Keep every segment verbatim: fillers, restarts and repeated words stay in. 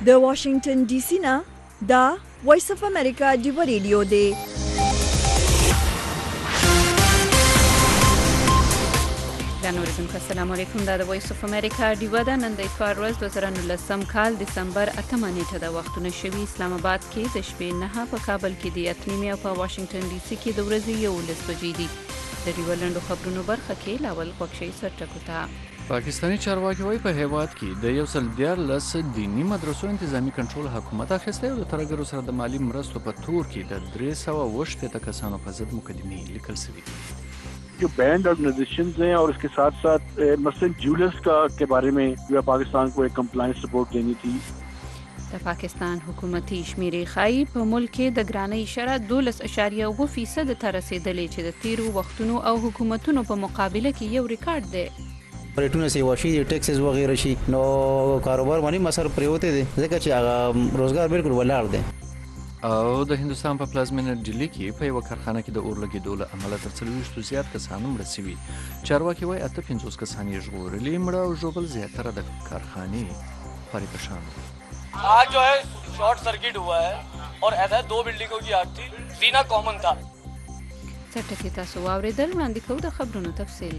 د واشنگټن ډي سي نه دا وایس اف امریکا ډیو ریډیو دی. اوریدونکو السلام علیکم. دا د وایس اف امریکا ډیو ده. نن د اتوار ورځ دوه زره نولسم کال دسمبر اتمه نیټه ده. وختونه شوي اسلام آباد کې د شپې نهه، په کابل کې د اته نیمې او په واشنگټن ډي سي کې د ورځې یولس بجې دي. د ډیو لنډو خبرونو برخه کې لاول خوښي سرټکو ته. پاکستانی چارواکي وایي په هیواد کې د یو سل دیارلس دینی مدرسو انتظامی کنټرول حکومت اخیستی او د ترهګرو سره د مالی مرستو په تور کې د درې سوه اوه شپېته کسانو په ضد مقدمې لیکل شوي دي. جو بینڈ آرگنائزیشنز ہیں اور اس کے ساتھ ساتھ مثلا جولرز کا کے بارے میں جو پاکستان کو ایک کمپلائنس رپورٹ دینی تھی. د پاکستان حکومتي شمیرې ښایي په ملک کې د ګرانۍ شرح دولس اشاریه اوه فیصد ته رسیدلې چې د تیرو وختونو او حکومتونو په مقابله کې یو ریکارډ دی. ریټونه سی واشي ټیکسز وغیرہ شي نو کاروبار باندې مسر پریوته دي ځکه چې هغه روزګار بالکل ولاړ دی. او د هندوستان په پلازمینه ډیلي کې په یو کارخانه کې د اور لګېدو له امله تر څلوېښتو زیات کسان مړه شوي. چارواکي وایي اته پنځوس کسان یې ژغورلي، مړه او ژوبل زیاتره د کارخانې فارغان دي. आज जो है शॉर्ट सर्किट हुआ है और ऐसा दो बिल्डिंगों की आग थी, सीना कॉमन था. سرټکي تاسو واورېدل. وړاندې کوو د خبرونو تفصیل.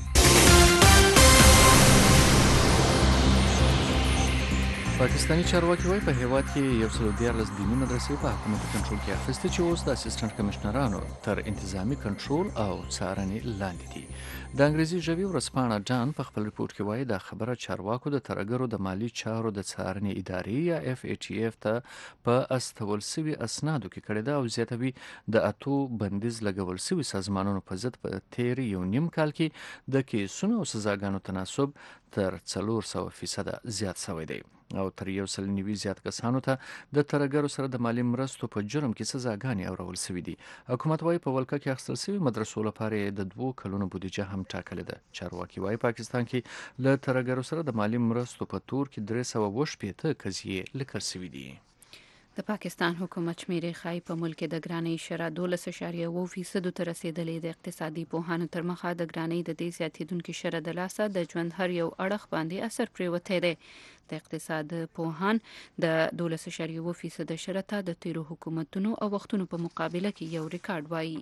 پاکستانی چارواکي وایي په هیواد کې یو سل دیارلس دیني مدرسې په حکومتي کنټرول کې اخیستې چې اوس د اسسټنټ کمشنرانو تر انتظامی کنټرول او څارنې لاندې دي. د انګریزي ژبې ورځپاڼه ډان په خپل رپورټ کې وایي دا خبره چارواکو د ترهګرو د مالي چارو د څارنې ادارې یا اف ای ټي اف ته په استول سوي اسنادو کې کړې ده او زیاتوي د اتو بندیز لګول سوي سازمانونو په ضد په تیر یو نیم کال کې د کیسونو او سزاګانو تناسب تر څلور سوه فیصده زیات شوی دی او تر یو سل نوي زیات کسانو ته د ترهګرو سره د مالي مرستو په جرم کې سزاګانې اورول سوي دي. حکومت وایي په ولکه کې اخیستل سوي مدرسو لپاره د دوو کلونو بودیجه هم ټاکلې ده. چارواکي وایي پاکستان کې له ترهګرو سره د مالي مرستو په تور کې درې سوه اوه شپېته قضیې لیکل سوي دي. د پاکستان حکومت شمیرې ښایي په ملک کې د ګرانۍ شرح دولس اشاریه اوه فیصدو ته رسیدلې. د اقتصادي پوهانو تر مخه د ګرانۍ د دې زیاتېدونکي شرح د لاسه د ژوند هر یو اړخ باندې اثر پرېوتی دی. د اقتصاد پوهان د دولس اشاریه اوه فیصد شرح ته د تیرو حکومتونو او وختونو په مقابله کې یو ریکارډ وایي.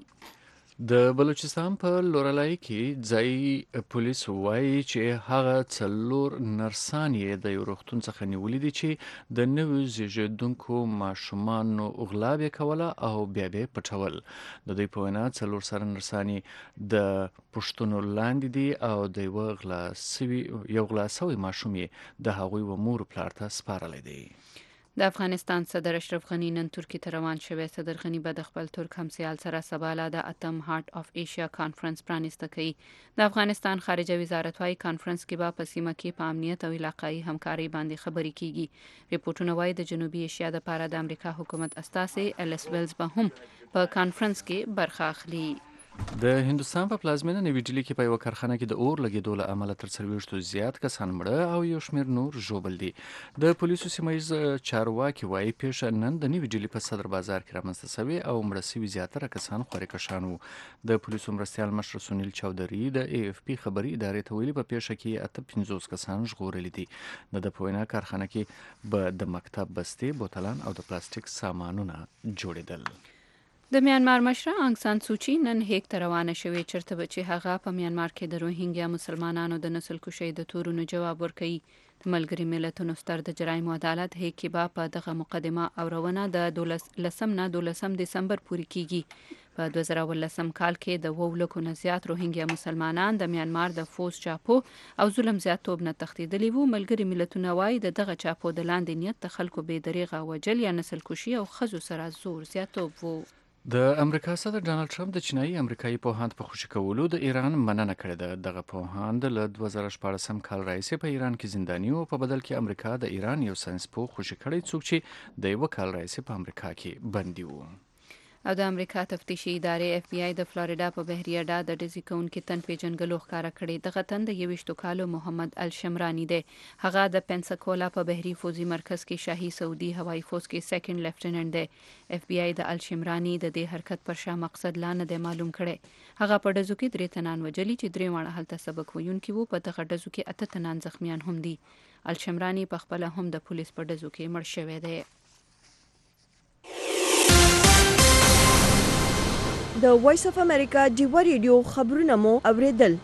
د بلوچستان په لورلای کې ځایي پولیس وایي چې هغه څلور نرسان یې د یو روغتون څخه نیولي دي چې د نویو زیږېدونکو ماشومانو غلا به کوله او بیا به پټول. د دوی په وینا څلور سره نرسان د پوښتنو لاندې دي او د یو غلا سوي یو غلا سوي ماشوم یې د هغوی و مور پلار ته سپارلی دی. د افغانستان صدر اشرف غنی نن ترکی ته روان شوی. صدر غنی به د خپل ترک همسایال سره سبا د اتم هارت اف ایشیا کانفرنس پرانیسته کوي. د افغانستان خارجه وزارت وايي کانفرنس کې به په سیمه کې په امنیت او علاقايي همکاري باندې خبرې کیږي. ریپورتونه وايي د جنوبي ایشیا د پاره د امریکا حکومت استازي الیس ویلز به هم په کانفرنس کې برخه اخلي. د هندوستان په پلازمینه نوي ډیلي کې په یو کارخانه کې د اور لګېدو له امله تر څلوېښتو زیات کسان مړه او یو شمېر نور ژوبل دي. د پولیسو سیمه ییز چارواکي وایي پیښه نن د نوي ډیلي په صدر بازار کې رامنځته شوې او مړه شوي زیاتره کسان خوري کشان وو. د پولیسو مرستیال مشر سونیل چودري د ای اف پی خبري ادارې ته ویلي په پیښه کې اته پنځوس کسان ژغورلي دي. د د په وینا کارخانه کې به د مکتب بستې، بوتلان او د پلاستیک سامانونه جوړېدل. د میانمار مشره انګ سان سوچي نن هیګ ته روانه شوې چېرته به چې هغه په میانمار کې د روهینګیا مسلمانانو د نسل کشۍ د تورونو جواب ورکوي. د ملګري ملتونو ستر د جرایمو عدالت هیګ کې به په دغه مقدمه اورونه د لسم نه دولسم دسمبر پورې کیږي. په دوه زره اوولسم کال کې د اووه لکو نه زیات روهینګیا مسلمانان د میانمار د فوز چاپو او ظلم زیاتوب نه تښتېدلي وو. ملګري ملتونه وایي د دغه چاپو د لاندې نیت د خلکو بې دریغه وجل یا نسل کشي او ښځو سره زور زیاتوب وو. د امریکا صدر ډانلډ ټرمپ د چینایي امریکایي پوهاند په خوشي کولو د ایران مننه کړې ده. دغه پوهاند له دوه زره شپاړسم کال راهیسې په ایران کې زنداني و. په بدل کې امریکا د ایران یو ساینسپوه خوشي کړی څوک چې د یوه کال راهیسې په امریکا کې بندي و. او د امریکا تفتیشي ادارې اف بی آی د فلوریدا په بحریه ډا د ډزې کوونکي تن پیژنګلو ښکاره کړی. دغه تن د یویشتو کالو محمد الشمرانی دی. هغه د پنساکولا په بحري فوزي مرکز کې شاهي سعودي هوایي فوز کې سیکنډ لیفټیننټ دی. اف بی آی د الشمرانی د دې حرکت پر شا مقصد لا نه دی معلوم کړی. هغه په ډزو کې درې تنان وجلي چې درې واړه هلته سبق ویونکي وو. په دغه ډزو کې اته تنان زخمیان هم دي. الشمرانی په خپل هم د پولیس په ډزو کې مړ شوی دی. د وایس اف امریکا ډیوا ریډیو خبرونه مو اوریدل.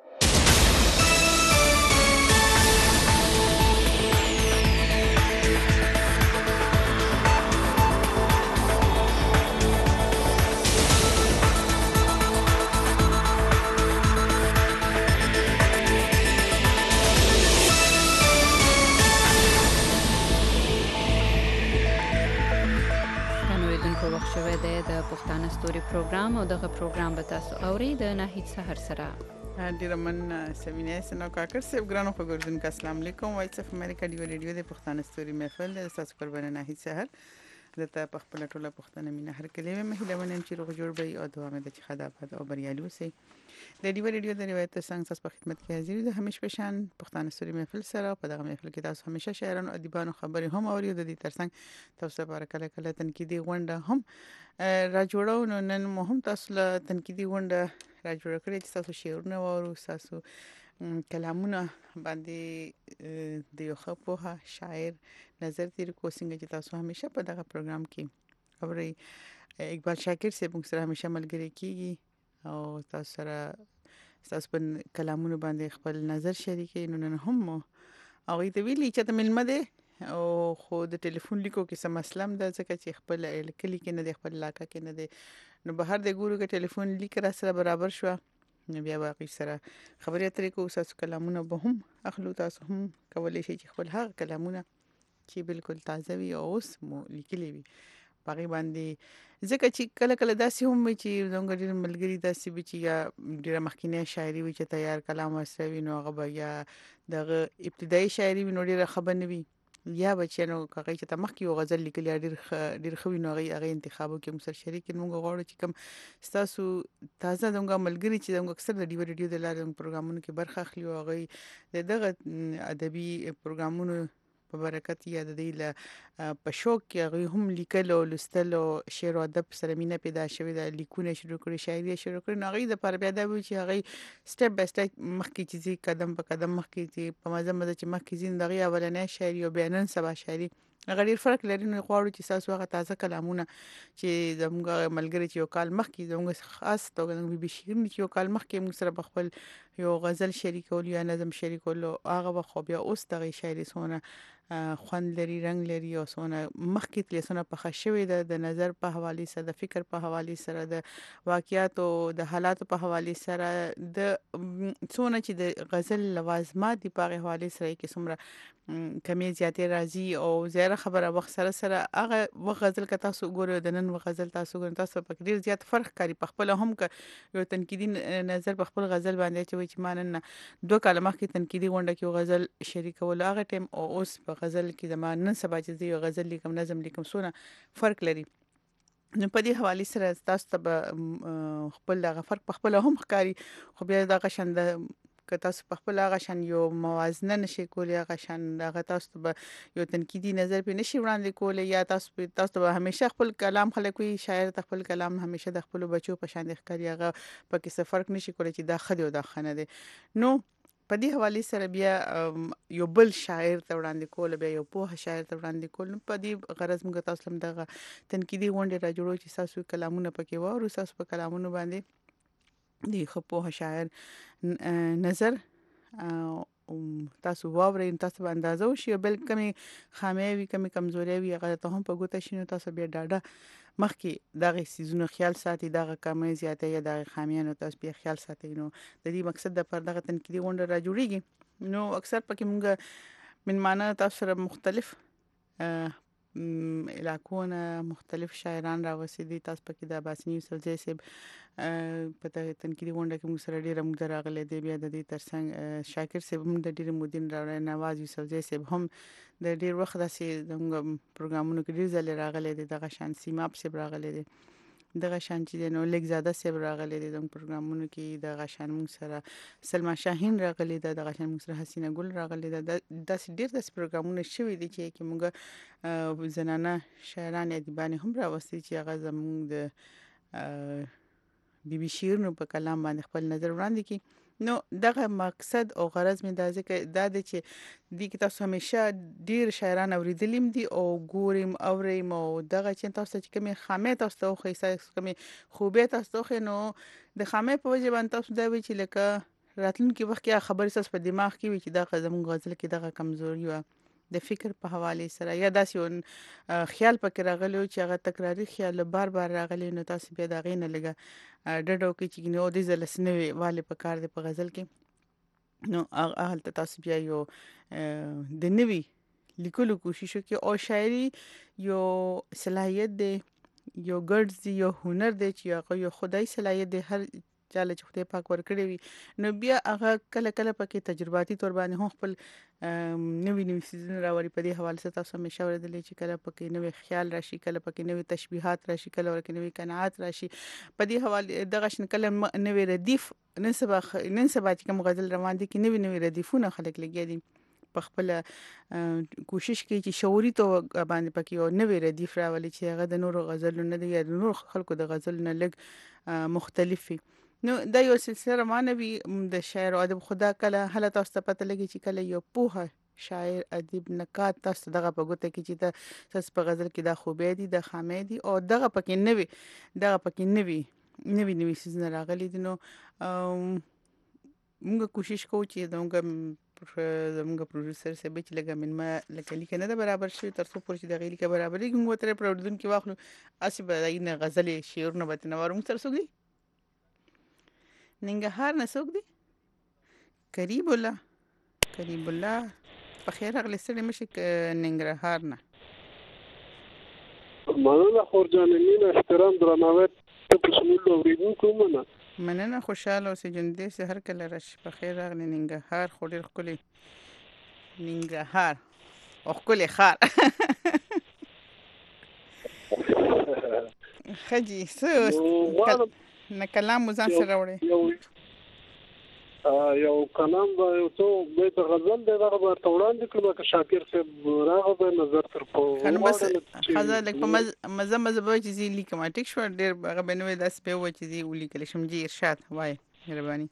شوی دی د پښتانه ستوري پروګرام او دغه پروګرام به تاسو اورئ د ناهید سحر سره. ډیره مننه سمینه سنو کاکر صاحب ګرانو خبردون کا السلام علیکم. وایس اف امریکا ډیو ریډیو د پښتانه ستوري محفل د تاسو پر باندې ناهید سحر د ته په خپل ټوله پښتنه مینه هر کله مهله ونیم چې روغ جوړ وي او دوام د خدابت او بریالي اوسئ. د ډیو ریډیو د روایت څنګه تاسو په خدمت کې حاضر دي همیش پېشان پښتانه ستوري محفل سره په دغه محفل کې تاسو همیشه شاعرانو ادیبانو خبرې هم اوري د دې ترڅنګ تاسو لپاره کله کله تنقیدي غونډه هم را جوړو. نو نن مو هم تاسو له تنقیدي غونډه را جوړ کړی چې تاسو شعرونه واورو تاسو کلامونه باندې د یو خپوه شاعر نظر تیر کو څنګه چې تاسو همیشه په دغه پروګرام کې اوري. اقبال شاکر صاحب موږ سره همیشه ملګری کیږي او تاسو سره تاسو په کلامونو باندې خپل نظر شریکي. نو نن هم او ای ته ویلي چې ته ملمه ده او خو د ټلیفون لیکو کې سم مسلم ده ځکه چې خپل کلی کې نه د خپل علاقې کې نه ده نو بهر د ګورو کې ټلیفون لیک را سره برابر شو نو بیا باقي سره خبرې اترې کو تاسو کلامونه به هم اخلو تاسو هم کولای شئ چې خپل هغه کلامونه چې بالکل تازه وي او اوس مو لیکلي وي باقي باندې ځکه چې کله کله داسې هم وي چې زموږ ډېر ملګري داسې وي چې یا ډېره مخکینی شاعري وي چې تیار کلام ورسره وي نو هغه به یا دغه ابتدایي شاعري وي نو ډېره ښه به نه وي یا بچنو کاغی چې ته مخکې یو غزل لیکلی ډېر ډېر ښه وي نو هغې هغې انتخابو کې موږ سره شریک یو موږ غواړو چې کوم ستاسو تازه زموږ ملګري چې زموږ اکثر د ډیو ریډیو د لارې زموږ پروګرامونو کې برخه اخلي او هغوی د دغه ادبي پروګرامونو په برکت یا د دې له په شوق کې هغوی هم لیکل او لوستل او شعر او ادب سره مینه پیدا شوې ده لیکونه شروع کړي شاعري شروع کړي نو هغوی دپاره بیا دا وي چې هغوی سټپ بای سټپ مخکې چې ځي قدم په قدم مخکې ځي په مزه مزه چې مخکې ځي نو د هغوی اولنۍ شاعري او بیا نن سبا شاعري هغه ډېر فرق لري نو غواړو چې تاسو هغه تازه کلامونه چې زموږ ملګري چې یو کال مخکې زموږ خاص توګه زموږ بي بي شیرین چې یو کال مخکې موږ سره په خپل یو غزل شریکول یا نظم شریکول هغه به خو بیا اوس دغه شاعري څونه خوند لري رنگ لري او څونه مخکې تلې څونه پخه شوې ده د نظر په حوالې سره د فکر په حوالې سره د واقعیاتو د حالاتو په حوالې سره د څونه چې د غزل لوازمات دي په هغې حوالې سره کې څومره کمې زیاتې راځي او زیاده خبره وخت سره سره هغه وخت غزل که تاسو ګورئ د نن وخت غزل تاسو ګورئ تاسو پکې ډېر زیات فرق ښکاري په خپله هم که یو تنقیدي نظر په خپل غزل باندې اچوئ چې ما نن دوه کاله مخکې تنقیدي غونډه کې یو غزل شریکولو هغه ټایم او اوس په غزل کې زما نن سبا چې زه یو غزل لیکم نظم لیکم څونه فرق لري نو په دې حوالې سره تاسو ته به خپل دغه فرق په خپله هم ښکاري خو بیا دغه شان د که تاسو په خپل هغه شان یو موازنه نشئ کولی هغه شان هغه تاسو ته به یو تنقیدي نظر پرې نشي وړاندې کولی یا تاسو تاسو ته به همیشه خپل کلام خلک وي شاعر ته خپل کلام همیشه د خپلو بچو په شان ښکاري هغه پکې څه فرق نشي کولی چې دا ښه دی او دا ښه نه دی نو په دې حوالې سره بیا یو بل شاعر ته وړاندې کول بیا یو پوه شاعر ته وړاندې کول نو په دې غرض موږ تاسو هم دغه تنقیدي غونډې را جوړو چې تاسو کلامونه پکې واورو تاسو په کلامونو باندې د ښه پوه شاعر نظر تاسو واورئ تاسو به اندازه وشي بل کمې خامیې وي کمې کمزورۍ وي هغه ته هم په ګوته شي نو تاسو بیا ډاډه مخکې دغه سیزونو خیال ساتي دغه کمې زیاتې یا دغه خامیانو تاسو بیا خیال ساتي نو د دې مقصد لپاره دغه تنقیدي غونډه را جوړیږي نو اکثر پکې موږ مېلمانه تاسو سره مختلف علاقونه مختلف شاعران راوستي دي تاسو پکې د عباس یوسفزی صاحب په تنقیدي غونډه کې موږ سره ډېره موده راغلی دی بیا د دې ترڅنګ شاکر صاحب هم د ډېرې مودې نه راغلی نواز یوسفزی صاحب هم د ډېر وخت داسې زموږ پروګرامونو کې ډېر ځلې راغلی دی دغه شان سیماب صاحب راغلی دی دغه شان چې دی نو لیک زاده صاحب راغلی دی زموږ پروګرامونو کې دغه شان موږ سره سلما شاهین راغلی ده دغه شان موږ سره حسینه ګل راغلی ده داسې ډېر داسې پروګرامونه شوي دي چې کې موږ زنانه شاعران ادیبانې هم راوستي چې هغه زموږ د بي بي شیرینو په کلام باندې خپل نظر وړاندې کړي نو دغه مقصد او غرض مې دا ځکه دا دی چې دې کې تاسو همیشه ډیر شاعران اوریدلیم دي او ګوریم اوریم او دغه چې تاسو چې کومه خامې تاسو ته خو یې کومه خوبه تاسو خو نو د خامې په وجه باندې تاسو دا وی چې لکه راتلونکي وخت کې خبرې ساس په دماغ کې وي چې دا زموږ غزل کې دغه کمزوري و د فکر په حواله سره یا داسې خیال پکې راغلی چې هغه تکراری خیال بار بار راغلی نو تاسو بیا دا غینه لګه ډډو کې چې نو د زلسنوي والے په کار د په غزل کې نو هغه ته تاسو بیا یو د نوي لیکلو کوشش وکړي او شاعري یو صلاحیت دی یو ګډ دی یو هنر دی چې هغه یو خدای صلاحیت دی هر چاله چې خدای پاک ورکړي وي نو بیا هغه کله کله پکې تجرباتي تور باندې هم خپل نوې نوې سيزونه راوړي په دې حواله سره تاسو همیشه ورته چې کله پکې نوې خیال راشي کله پکې نوې تشبيهات راشي کله ورکه نوې قناعت راشي په دې حواله دغه شن کله نوې ردیف نن سبا نن سبا چې کوم غزل روان دي کې نوې نوې ردیفونه خلک لګي دي په خپل کوشش کوي چې شعوري تو باندې پکې یو نوې ردیف راولي چې هغه د نورو غزلونو نه دی یا د نورو خلکو د غزلونو لګ مختلف وي نو دا یو سلسله روانه وي د شاعر او ادب خدا کله هله تاسو ته پته لګي چې کله یو پوهه شاعر ادیب نکات تاسو دغه په ګوته کې چې د تاسو په غزل کې د خوبې دي د خامې دي او دغه پکې نوي دغه پکې نوي نوي نوي سيزونه راغلي دي نو موږ کوشش کوو چې دغه زموږ پروډوسر سره به چې لګا من ما لکه لیک نه برابر شي تر څو پورې د غیلی کې برابر دي موږ تر پروډوسر کې واخلو اسی به دغه غزل شعر نه بتنه ورم تر څو ننګرهار نه څوک دی قریب الله قریب الله په خیر اغلی سره مشي ننګرهار نه مننه خورجان مين احترام درناوی ته په شمول اوریدونکو مننه مننه خوشاله اوسې جندې سه هر کله راشي په خیر اغلی ننګرهار خو ډیر خولي ننګرهار او خولي خار خجي سو نه کلام مزان سره وړي یو کلام به یو څو بیت غزل دی هغه به توړاندې کړم که شاکر صاحب راغه به نظر تر په نو بس خزه لک په مزه مزه به چې زی لیکم ټیک شو ډیر هغه به نو داس په و چې زی ولیکل شم جی ارشاد وای مهرباني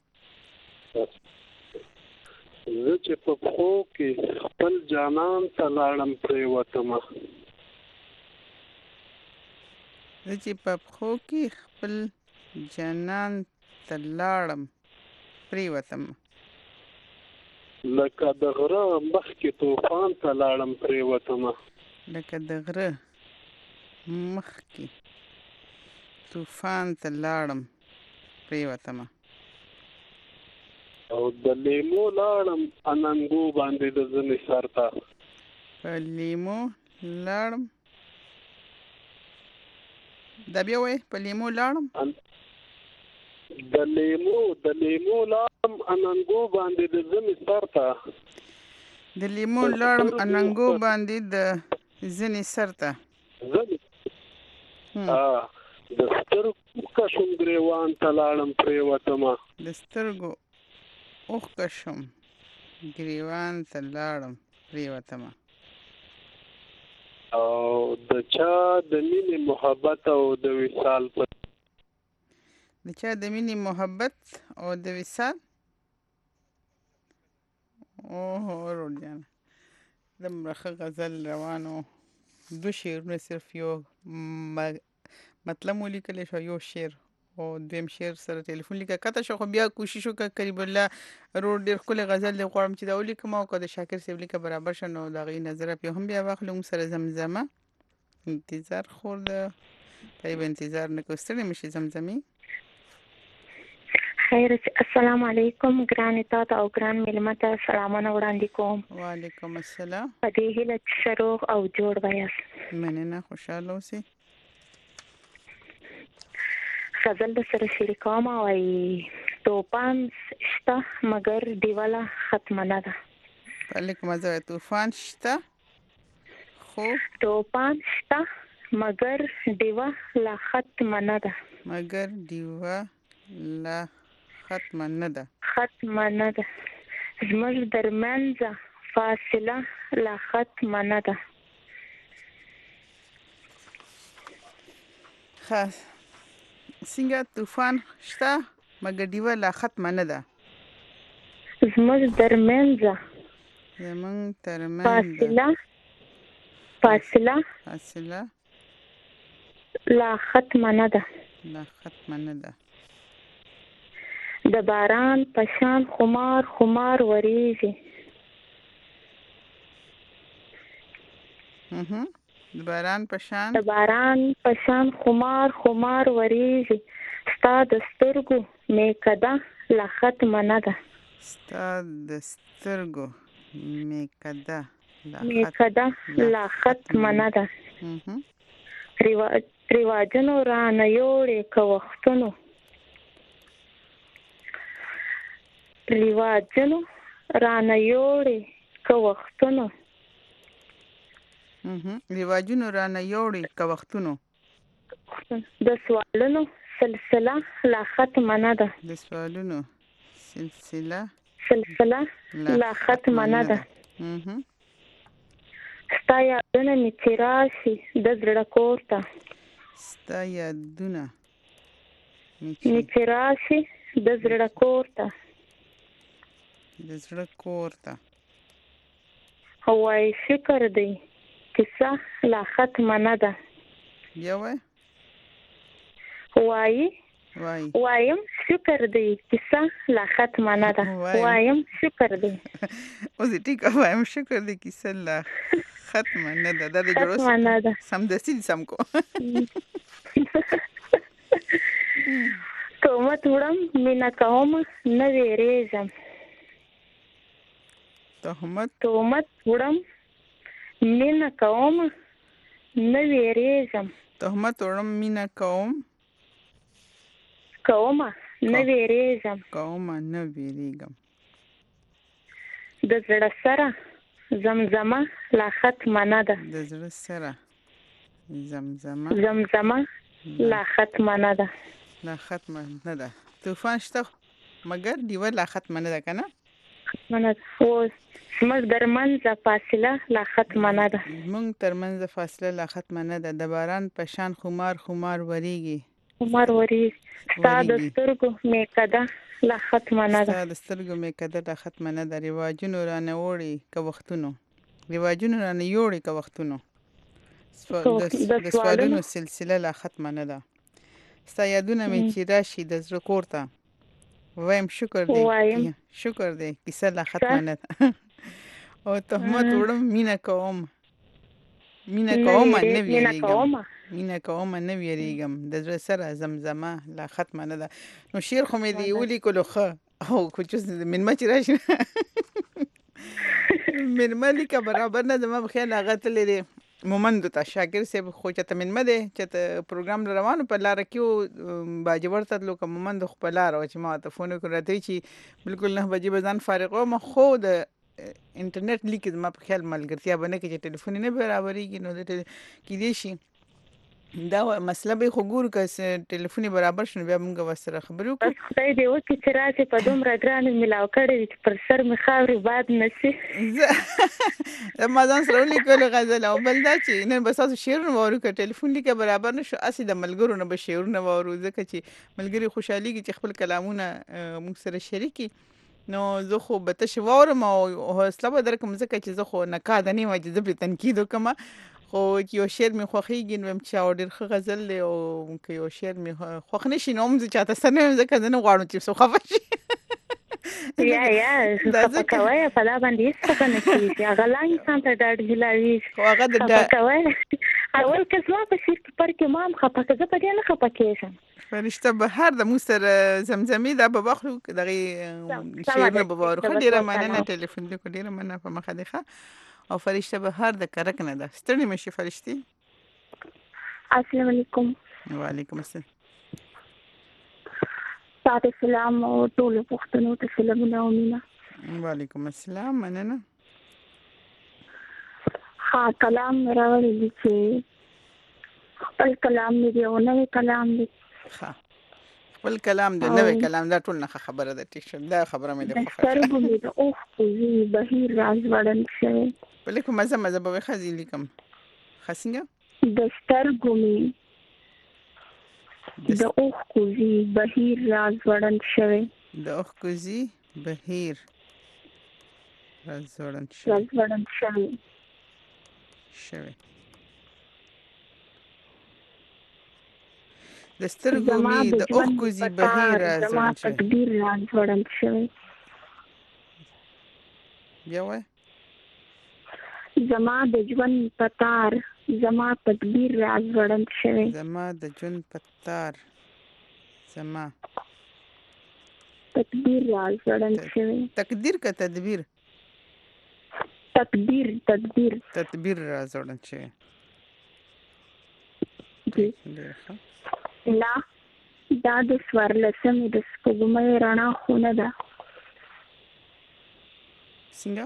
زه چې په خو کې خپل جانان ته لاړم پرې وتم زه چې په خو کې خپل جانان تلاړم پریوتم لکه د غره مخ کې طوفان تلاړم پریوتم لکه د غره مخ کې طوفان تلاړم پریوتم او د لیمو لاړم اننګو باندې د ځنې سرتا په لیمو لاړم دا بیا وای په لیمو لاړم د لیمو د لیمو لاړم اننګو باندې د ځنې سرتا د لیمو لاړم اننګو باندې د ځنې سرتا ځنې ها د سترګو کشم ګریوان ته لاړم پریوتم د سترګو اوخ کشم ګریوان ته لاړم پریوتم او د چا د مینې محبت او د وصال په د چا د مینې محبت او د وصال اوه ورور جان د مرخه غزل روانو دو شعرونه صرف یو مطلب ولیکل شو یو شعر او دویم شعر سره ټلیفون لیکه کته شو خو بیا کوشش وکړه قریب الله روډ ډیر خپل غزل د غوړم چې دا ولیکم او کده شاکر سیب لیکه برابر شنو دا غي نظر په هم بیا واخلم سره زمزمه انتظار خور د طيب انتظار نه کوستنه مشي زمزمي خیر السلام علیکم ګران تاسو او ګران ملمت سلامونه وړاندې کوم وعلیکم السلام په دې هیله شروع او جوړ وایاست مننه خوشاله اوسئ غزل د سره شریکوم او توپان شته مگر دیواله ختم نه ده علیکم السلام طوفان شته خو توپان شته مگر دیوا لا ختم نه ده مگر دیوا لا ختم نه ده ختم نه ده زموږ درمنځ فاصله لا ختم نه ده خاص څنګه طوفان شته مګر دیوه لا ختم نه ده زموږ درمنځه زمونږ ترمنځ فاصله فاصله فاصله لا ختمه نه ده لا ختمه نه ده. د باران په شان خمار خمار وریږي. اها د باران په شان د باران په شان خمار خمار وریږي. ستا د سترګو میکده لا ختمه نه ده. ستا د سترګو میکده لا میکده لا ختمه نه ده. اها رواج رواجونو رانه یوړې که وختونو رواجونو رانه یوړې که وختونو اها رواجونو رانه یوړې که وختونو د سوالونو سلسله لا ختمه نه ده. د سوالونو سلسله سلسله لا ختمه نه ده. اها ستا یادونه مې چې راشي د زړه کور ته ستا یادونه مې چې راشي د زړه کور ته د زړه کور ته وایي فکر دی کیسه لا ختمه نه ده. بیا وایه وایي وایي وایم شکر دی کیسه لا ختمه نه ده. وایم شکر دی اوس دې ټیک وایم شکر دی کیسه لا ختمه نه ده. دا د جوړو ختمه نه ده. سمدستي دې سم کو تهمت وړم مینه کوم نه ویریږم. تهمت تهمت وړم مینه کوم نه ویریږم. تهمت وړم مینه کوم کوم نه ویریږم. کوم نه ویریږم. د زړه سره زمزمه لا ختمه نه ده. د زړه سره زمزمه زمزمه لا ختمه نه ده. لا ختمه نه ده. طوفان شته مګر دیوه لا ختمه نه ده کنه. ختمه نه ده. اوس زموږ درمنځه فاصله لا ختمه نه ده. موږ ترمنځ فاصله لا ختمه نه ده. د باران په شان خمار خمار وریږي. خمار وریږي. ستا د سترګو میکده لا ختمه نه ده. ستا د سترګو میکده لا ختمه نه ده. رواجونو رانه وړي که وختونو رواجونو رانه یوړي که وختونو د سوالونو سلسله لا ختمه نه ده. ستا یادونه مې چې راشي د زړه کور ته وایم شکر دی شکر دی کیسه لا ختمه نه ده. او تهمت وړم مینه کوم مینه کوم نه ویریږم. مینه کوم نه ویریږم. د زړه سره زمزمه لا ختمه نه ده. نو شعر خو مې دی ولیکلو ښه او خو چې مېلمه چې راشي مېلمه لیکه برابر نه زما په خیال هغه تللی دی مومندو ته شاکر صاحب خو چې ته مېلمه دی چې ته پروګرام روانو په لاره کې و باجوړ ته تلو که مومندو خو په لاره و چې ما ورته فون وکړو راته وایي چې بلکل نه بجې به ځان فارغ وم خو د انټرنیټ لیک زما په خیال ملګرتیا به نه کوي چې ټلیفون یې نه برابرېږي نو د کیدای شي دا مسله به خو ګورو که ټلیفون یې برابر شي نو بیا موږ ورسره خبرې وکړو. بس خدای دې وکړي چې راسې په دومره ګرانو میلاو کړی وي چې پر سر مې خاورې باد نه شي. ما ځان سره ولیکلو غزل او بل دا چې نن به ستاسو شعرونه واورو که ټلیفون لیکه برابر نه شو هسې د ملګرو نه به شعرونه واورو ځکه چې ملګري خوشحالېږي چې خپل کلامونه موږ سره شریکي. نو زه خو به تشه واورم او حوصله به درکړم ځکه چې زه خو نقاده نه یم چې زه پرې تنقید وکړم خو یو شعر مې خوښېږي نو وایم چې ډېر ښه غزل دی او که یو شعر مې خوښ نه شي نو هم زه چاته څه نه وایم ځکه زه نه غواړم چې څوک خفه شي. یا یا خفه کوی په دا باندې هېڅ خفه نه کېږي. هغه لا انسان ته ډاډ هیلوي خفه کوی اول که زما په شعر کې پر کې ما هم خفه که زه په دې نه خفه کېږم. فرشته بهر د موږ سره زمزمې دا به واخلو دغې شعرونه به واورو. ښه ډېره مننه ټلیفون لیکو ډېره مننه په مخه دی ښه. او فرشته بهر د کرک نه ده. ستړې مه شي فرشتې. السلام علیکم. وعلیکم السلام. تاسو سلام او ټول پښتنو ته سلامونه او مینه. وعلیکم السلام مننه. ها کلام راوړی دی چې خپل کلام دی او نوې کلام دی. ښه خپل کلام دی نوې کلام دا ټول نه خبره ده. ټیک شو دا خبره مې ده خوښه. سترګو مې د اوښکو ځینې بهیر راځوړند شوی. په لیکو مزه مزه به ښه ځي لیکم. ښه څنګه د سترګو مې د اوښکو ځینې بهیر راځوړند شوی. د اوښکو ځي بهیر راځوړند شوی راځوړند شوی شوی د سترګو می د اوښکو زی بهیر راځوړند زما شوی تقدیر راځوړند شوی بیا وای زما د ژوند پتار زما تقدیر راځوړند شوی زما د ژوند پتار زما تقدیر راځوړند شوی تقدیر که تدبیر تقدیر تدبیر تدبیر راځوړند شوی لا دا د سوارلسمې د سپوږمۍ رڼا خونه ده څنګه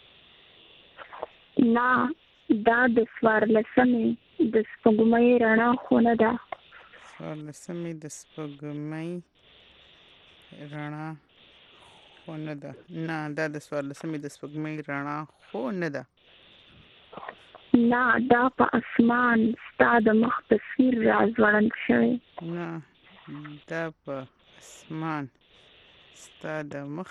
لا دا د سوارلسمې د سپوږمۍ رڼا خونه ده سوارلسمې د سپوږمۍ رڼا خونه ده نه دا د سوارلسمې د سپوږمۍ رڼا خونه ده نه دا په اسمان ستا د مخ تصویر راځوړند شوی نه دا په اسمان ستا د مخ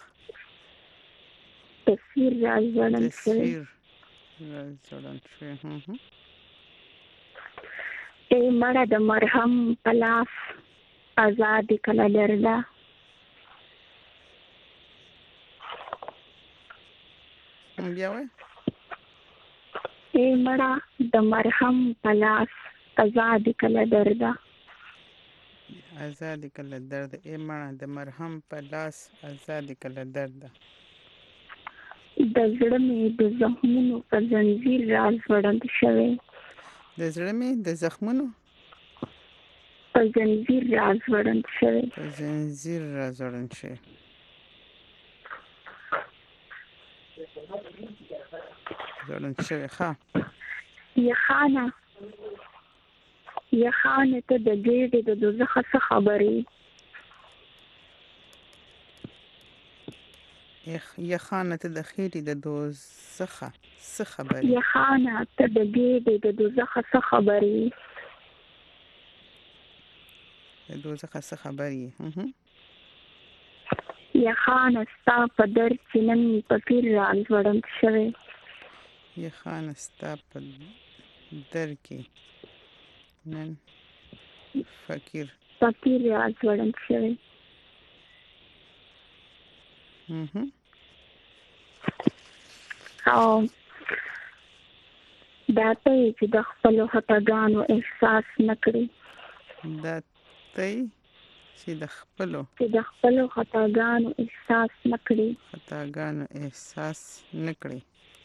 تصویر راځوړند شوی تصویر راځوړند شوی ای مړه د مرهم په لاس آزاد کله درده بیا وای ای مړه د مرهم په لاس آزاد کله درده آزاد کله درد ای مړه د مرهم په لاس آزاد کله درد د زړه مې د زخمونو په زنځیر راځوړند شوی د زړه مې د زخمونو په زنځیر راځوړند شوی په زنځیر راځوړند شوی زړند شوی ښه یخانه یخانه ته د ګېډې د دوزخ څه خبرې یخانه ته د خېټې د دوزخ څه خبرې یخانه ته د ګېډې د دوزخ څه خبرې د دوزخ څه خبرې یخانه ستا په در چې نن فقیر راځوړند شوی یخانه ستا په در کې نن فقیر فقیر راځوړند شوی او دا ته چې د خپلو خطاګانو احساس نه کړي دا ته چې د خپلو چې د خپلو خطاګانو احساس نه کړي خطاګانو احساس نه کړي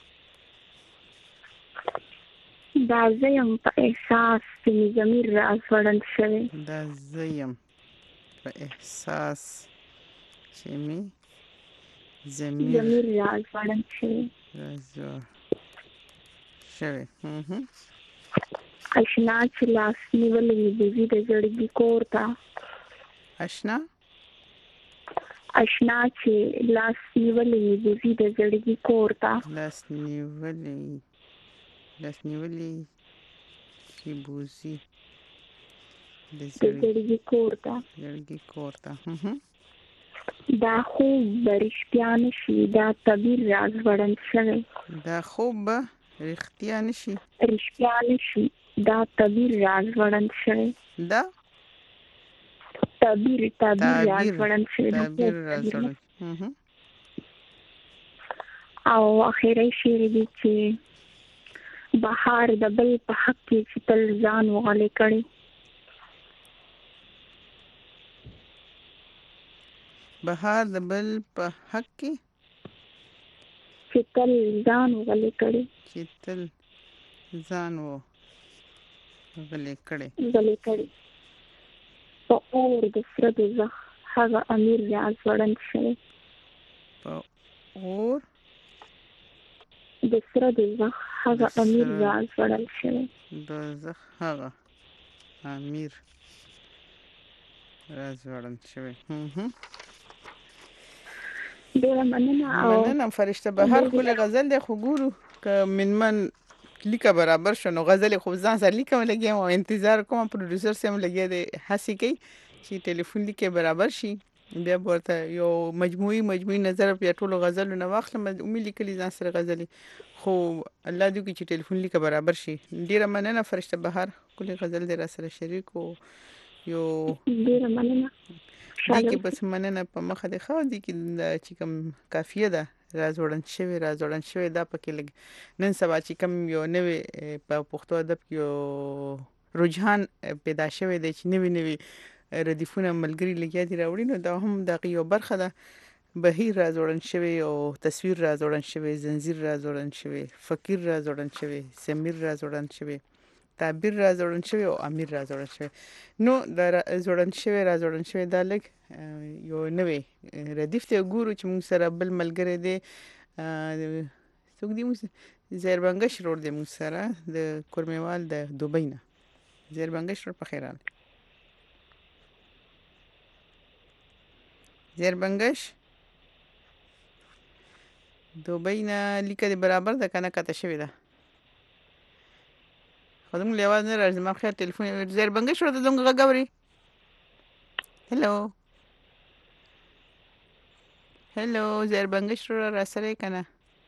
دا زیم په احساس چې مې ضمیر راځوړند شوی دا زیم په احساس چې مې ضمیر ضمیر راځوړند شوی راځوړند شوی اشنا چې لاس نیولې مې بوزي د زړګي کور ته اشنا اشنا چې لاس نیولې مې بوزي د زړګي کور ته لاس نیولې لاس نیولې چې بوزي د زړګي کور ته زړګي کور ته دا خوب برشتیا نشي دا تعبیر راځوړند شوی دا خوب به رښتیا نشي رښتیا نشي دا تعبیر راځوړند شوی دا تعبیر تعبیر راځوړند شوی تعبیر راځوړند او اخیری شعر دی چې بهار د بل په حق کې چې تل ځان وغلې کړي بهار د بل په حق کې چې تل ځان وغلې کړي چې تل ځان وغلې کړي وغلې کړي په اور د سره د زخ هغه امیر راځوړند شوی په اور د سره د زخ هغه امیر راځوړند شوی د زخ هغه امیر راځوړند شوی ډیره مننه او مننه فرشته بهر خو له غزل دی خو ګورو که منمن لیکه برابر شو نو غزل خو ځان سره لیکم لګیم او انتظار کوم پروډوسر سم لګی دی هڅه کوي چې ټلیفون لیکه برابر شي بیا ورته یو مجموعي مجموعي نظر بیا ټولو غزلو نه واخلم امي لیکلي ځان سره غزلي خو الله دې کې چې ټلیفون لیکه برابر شي. ډیره مننه فرشته بهار کلی غزل دې را سره شریک او یو ډیره مننه دې کې بس مننه په مخه دې خو دې کې چې کوم کافیه ده راځوړن شوی راځوړن شوی دا پکې لګ نن سبا چې کوم یو نوې په پښتو ادب کې یو رجحان پیدا شوی دی چې نوې نوې ردیفونه ملګری لګیا دي راوړي نو دا هم د یو برخه ده. بهیر راځوړن شوی او تصویر راځوړن شوی زنجیر راځوړن شوی فقیر راځوړن شوی سمیر راځوړن شوی تعبیر راځوړن شوی او امیر راځوړن شوی. نو دا راځوړن شوی راځوړن شوی دا لګ یو نوې ردیف ته ګورو چې موږ سره بل ملګری دی څوک دی موږ زیربنګش روډ دی موږ سره د کورمیوال د دوبۍ نه زیربنګش روډ په خیرال زیربنګش دوبۍ نه لیکه دی برابر ده کنه کته شوی ده خودم له आवाज نه راځي ما خیر ټلیفون زیربنګش روډ ته دغه غوري هلو هلو زیربنګش روډ را سره کنه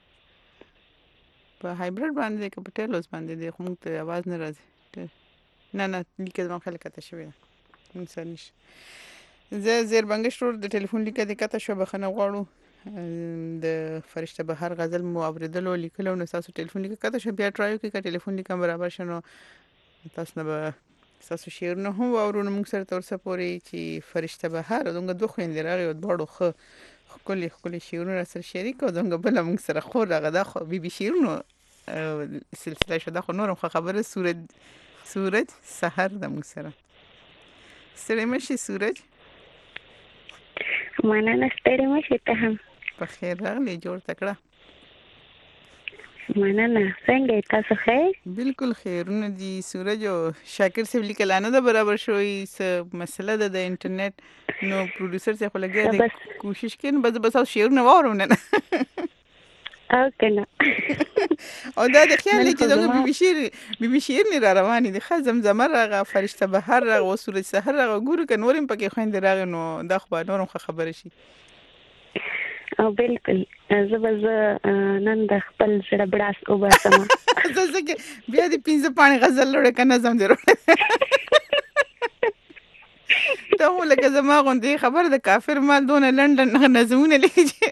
په هایبرید باندې کې په ټیلوس باندې دی خو موږ ته आवाज نه راځي نه نه لیکه ما خلک کته شوی ده انسان نش زه زیربنګش روډ د ټلیفون لیکه د کته شو بخنه غواړو د فرشته بهار غزل مو اوریدلو لیکلو نو تاسو ټلیفون لیکه کته شو بیا ټرایو کې کا ټلیفون لیکه برابر شنو تاسو نه تاسو شعر نه هو ورونه موږ سره تر څه پوري چې فرشته بهار دغه دوه خويندې راغی او دواړو خو کلی کلی شعرونه سره شریک او دغه بل موږ سره خو راغدا خو بي بي شعرونه سلسله شو دا خو نورم خبره سورج سورج سحر د موږ سره سره مشي سورج مننه ستړي مشه ته هم په خیر راغلی جوړ تکړه مننه څنګه تاسو خیر بالکل خیرونه دي سورج او شاکر صاحب لیکلانه ده برابر شوی س مسله ده د انټرنیټ نو پروډوسر څخه لګیا دی کوشش کین بس بس شعر نه وورم نه او کنه او دا د خیال چې دغه بي بي شیر بي بي شیر نه را رواني دي خزم زمر راغه فرشته بهر راغه او سورج سحر راغه ګورو ک نورم پکې خويند راغه نو دا خو نورم خبره شي او بالکل زه بز نن د خپل سره بڑاس او باسم زه زه بیا د پینځه پانی غزل لوړ کنه زم درو ته هو لکه زما غوندي خبر د کافر مال دون لندن نظمونه لیکي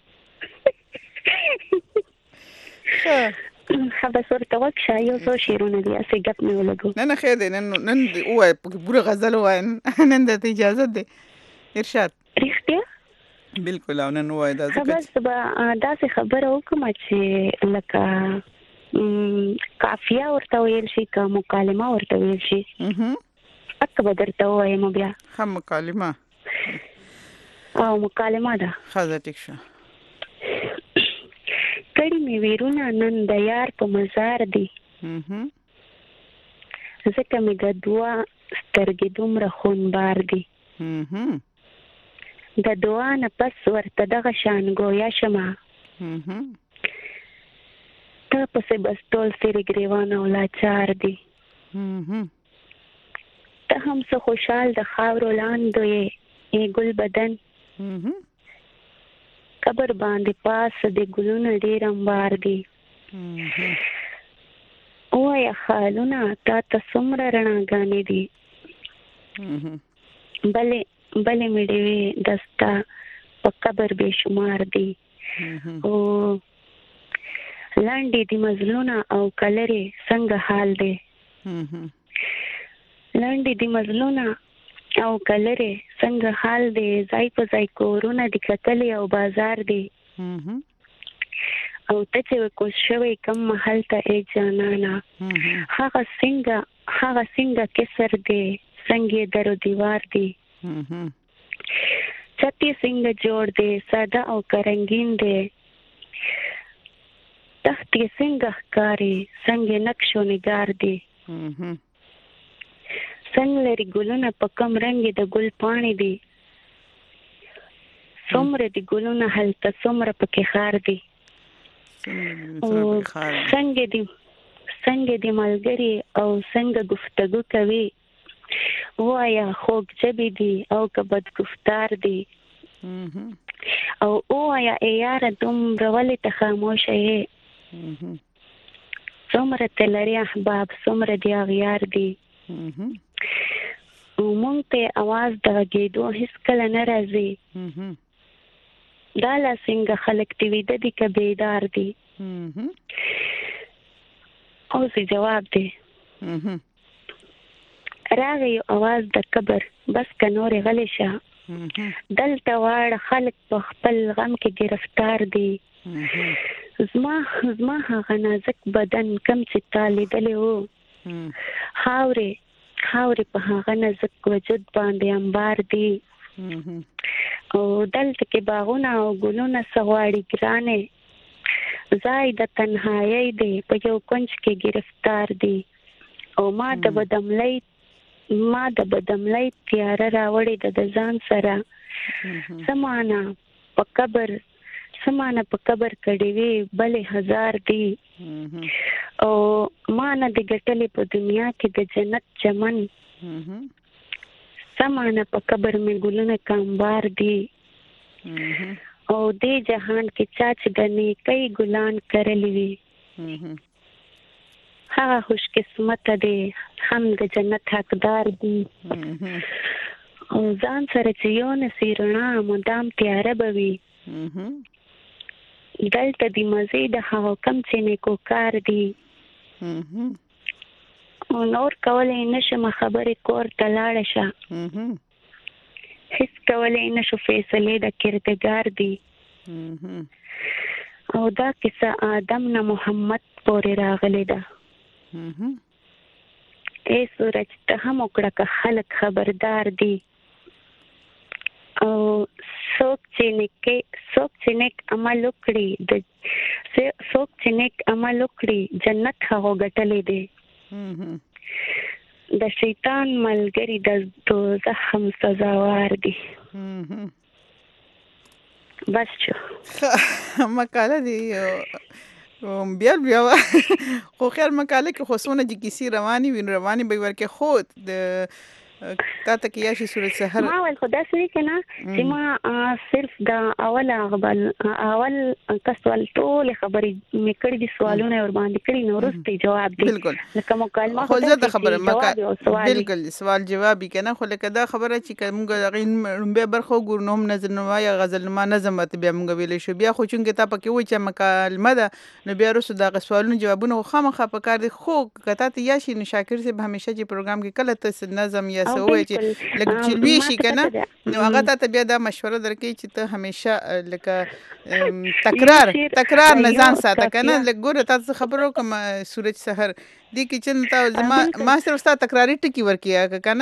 خبر ورته وکړه یو څو شعرونه دي اسې ګپ نه ولګو نه نه خیر دی نن نن وای پوره غزل وای نن د اجازه دی ارشاد رښتیا بالکل او نن وای دا خبر سبا داسې خبره وکم چې لکه کافیه ورته ویل شي که مکالمه ورته ویل شي اکه به درته وایم بیا هم مکالمه او مکالمه ده خزه ټیک شو کړي مې ویرونه نن د یار په مزار دي ځکه مې د دعا سترګې دومره خونبار دي د دعا نه پس ورته دغه شان ګویا شمه ته پسې بس ټول سری ګریوان او لاچار دي ته هم څه خوشحال د خاورو لاندې یې ای ګل بدن قبر باندې پاس د ګلونو ډېر انبار دي وایا خالونه تا ته څومره رڼاګانې دي بلې بلې مې ډېوې دستا په قبر بې شمار دي او لاندې دي مزلونه او کلرې څنګه حال دی لاندې دي مزلونه او کلره څنګه حال دی ځای په ځای کورونه د کتلې او بازار دی او ته چې کوم شوی کم محل ته ای جانانا هغه څنګه هغه څنګه کسر دی څنګه درو دیوار دی چتی څنګه جوړ دی ساده او کرنګین دی تختی څنګه ښکاري څنګه نقشو نگار دی څنګه لري ګلونه په کم رنګ د ګل پاڼې دي څومره د ګلونه هلته څومره پکې خار دي څنګه دي څنګه دي ملګري او څنګه گفتگو کوي وایا خوږ ژبې دي او که بدګفتار دي او وایا ای یاره دومره ولې ته خاموشه یې څومره ته لري احباب څومره دي اغیار دي مونږ ته اواز د غږېدو هیڅکله نه راځي دا لا څنګه خلک ته ویده دي که بیدار دي اوس جواب دی راغی یو اواز د قبر بس که نورې غلی شه دلته واړه خلک په خپل غم کې گرفتار دي زما زما هغه نازک بدن کم چې تا لیدلی و خاورې خاورې په هغه نازک وجود باندې انبار دي او دلته کې باغونه او ګلونه څه غواړي ګرانې ځای د تنهایۍ دی په یو کونج کې گرفتار دي او ما د بدملۍ ما د بدملۍ تیاره راوړې ده د ځان سره سمانه په قبر سمانه په قبر کړي وي بلې هزار دي او ما نه د ګټلې په دنیا کې د جنت چمن سمانه په قبر مې ګلونه کامبار دي او دې جهان کې چا چې د نیکۍ ګلان کرلی وي هغه خوش قسمته دی هم د جنت حقدار دي او ځان سره چې یو نسي رڼا مدام تیاره به وي دلته د مزې د هغو کم چې نیکوکار دي او نور کولی نشم خبرې کور ته لاړه شه هیڅ کولی نشو فیصلې د کردګار دي او دا کیسه آدم نه محمد پورې راغلی ده ای سورج ته هم وکړه که خلک خبردار دي او څوک چې نیک څوک چې نیک عمل وکړي د څوک چې نیک عمل وکړي جنت هغه ګټلې دی د شیطان ملګری د دوزخ هم سزاوار دي بس شو مقاله دی بیا بیا خو خیر مقاله کې خو څونه چې کیسې روانې وي روانې به ورکې خو د تا ته کې یاشي صورت سحر ما ول خدا سړي کنه چې ما صرف دا اول غبل اول کسوال ټول خبرې مې کړې دي سوالونه ور باندې کړې نو ورسته جواب دی لکه مکالمه خو زه د خبره بالکل سوال جواب کنه خو لکه دا خبره چې موږ دغه به برخه ګورنو هم نظر نوای غزل ما نظم بیا موږ ویلې شو بیا خو چونګه تا پکې و چې مکالمه ده نو بیا رسو د سوالونو جوابونه خامخا په کار دي خو کته ته یاشي نو شاکر صاحب همیشه چې پروګرام کې کله ته نظم یا سوې چې لکه چې لوي شي کنه نو هغه ته بیا دا مشوره درکې چې ته همیشه لکه تکرار تکرار نه ځان ساته کنه لکه ګوره تاسو خبرو کوم سورج سحر دي کې چې تا زما ما سره ستا تکراری ټکی ورکیا کنه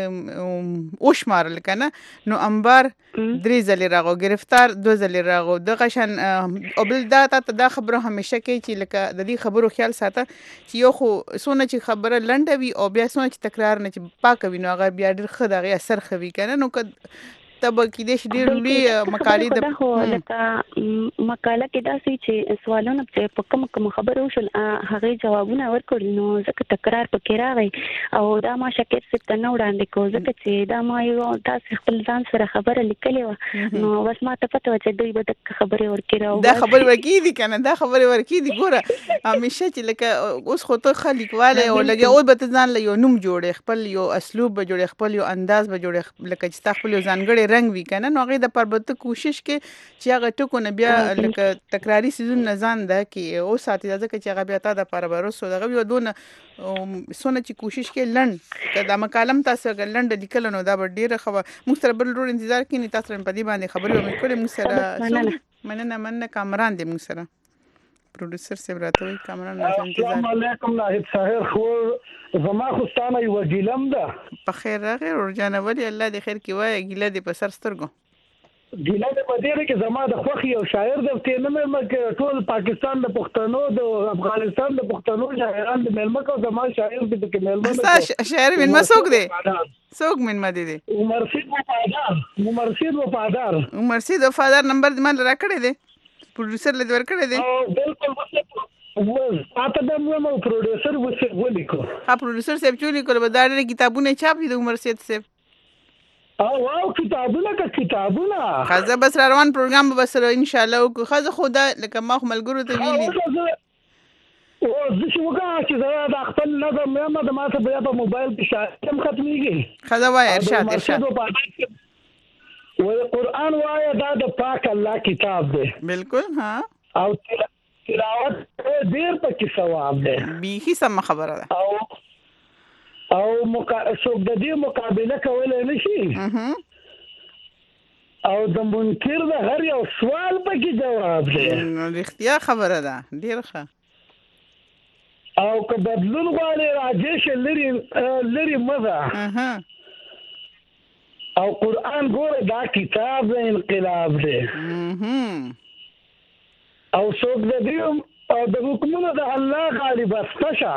او شمار کنه نو انبار درې ځلې راغو گرفتار دو ځلې راغو د قشن او بل دا ته دا خبرو همیشه کې چې لکه د دې خبرو خیال ساته چې یو خو سونه چې خبره لنډه وي او بیا سونه چې تکرار نه چې پاک وي نو هغه بیا ډېر ښه دغه اثر خوي کنه نو که تب کې دې ډېر لوی مقالې د لکه مقاله کې داسې چې سوالونه چې په کوم کوم خبرو وشول هغه جوابونه ورکړل نو ځکه تکرار پکې راغی او دا ما شکر څه ته نه وړاندې کو ځکه چې دا ما یو تاسو خپل ځان سره خبره لیکلې و نو بس ما ته پته و چې دوی به د خبرې ورکړو دا خبر ورکی دي کنه دا خبرې ورکی دي ګوره همیشه چې لکه اوس خو ته خلیکواله او لګي او به ځان له یو نوم جوړې خپل یو اسلوب به جوړې خپل یو انداز به جوړې لکه چې خپل یو ځانګړي رنگ وی کنه نو هغه د پربته کوشش کې چې هغه ټکو نه بیا لکه تکراری سيزون نه ځان ده کې او ساتي ځکه چې هغه بیا تا د پربرسو دغه یو دونه سونه چې کوشش کې لند دا مکالم تاسو ګلند لیکل نو دا ډیره خبر موږ سره بل ډور انتظار کینی تاسو په دې باندې خبرې ومې کړې موږ سره مننه مننه کامران دې موږ سره پروډوسر سیب راتوي کامران نه انتظار السلام علیکم ناهید سحر خو زما خو ستانه یو ګیلم ده په خیر راغی ورجانه ولی الله دې خیر کې وای ګیله دې په سر سترګو ګیله دې په دې کې زما د خوخي او شاعر د تینه مې ټول پاکستان د پښتنو د افغانستان د پښتنو شاعران د ملمه کو زما شاعر دې کې ملمه شاعر من مسوک دې سوک من مدي دې عمر سید وفادار عمر سید وفادار عمر سید وفادار نمبر دې مال راکړې دې پروډوسر له ور کړې دي بالکل پاته د مو پروډوسر وسه ولیکو ها پروډوسر صاحب چولې کول به دا ډېر کتابونه چاپ دي د عمر سید صاحب او واو کتابونه کا کتابونه خزه بس روان پروګرام به بس ان شاء الله او خزه خدا لکه ما ملګرو ته ویلي او زه چې وګورم چې دا د خپل نظم مې د ماته بیا په موبایل کې شایم ختميږي خزه وای ارشاد ارشاد وای قرآن وای دا د پاک الله کتاب دی بالکل ها او تلاوت ډیر پکې ثواب دی بیخي سم خبره ده او او مقا څوک د دې مقابله کولای نشي او د منکر د هر یو سوال پکې جواب دی رښتیا خبره ده ډیر ښه او که بدلون غواړي راجش لري لري مزه او قرآن ګوره دا کتاب د انقلاب دی او څوک د دې او د حکمونو د الله غالب استشه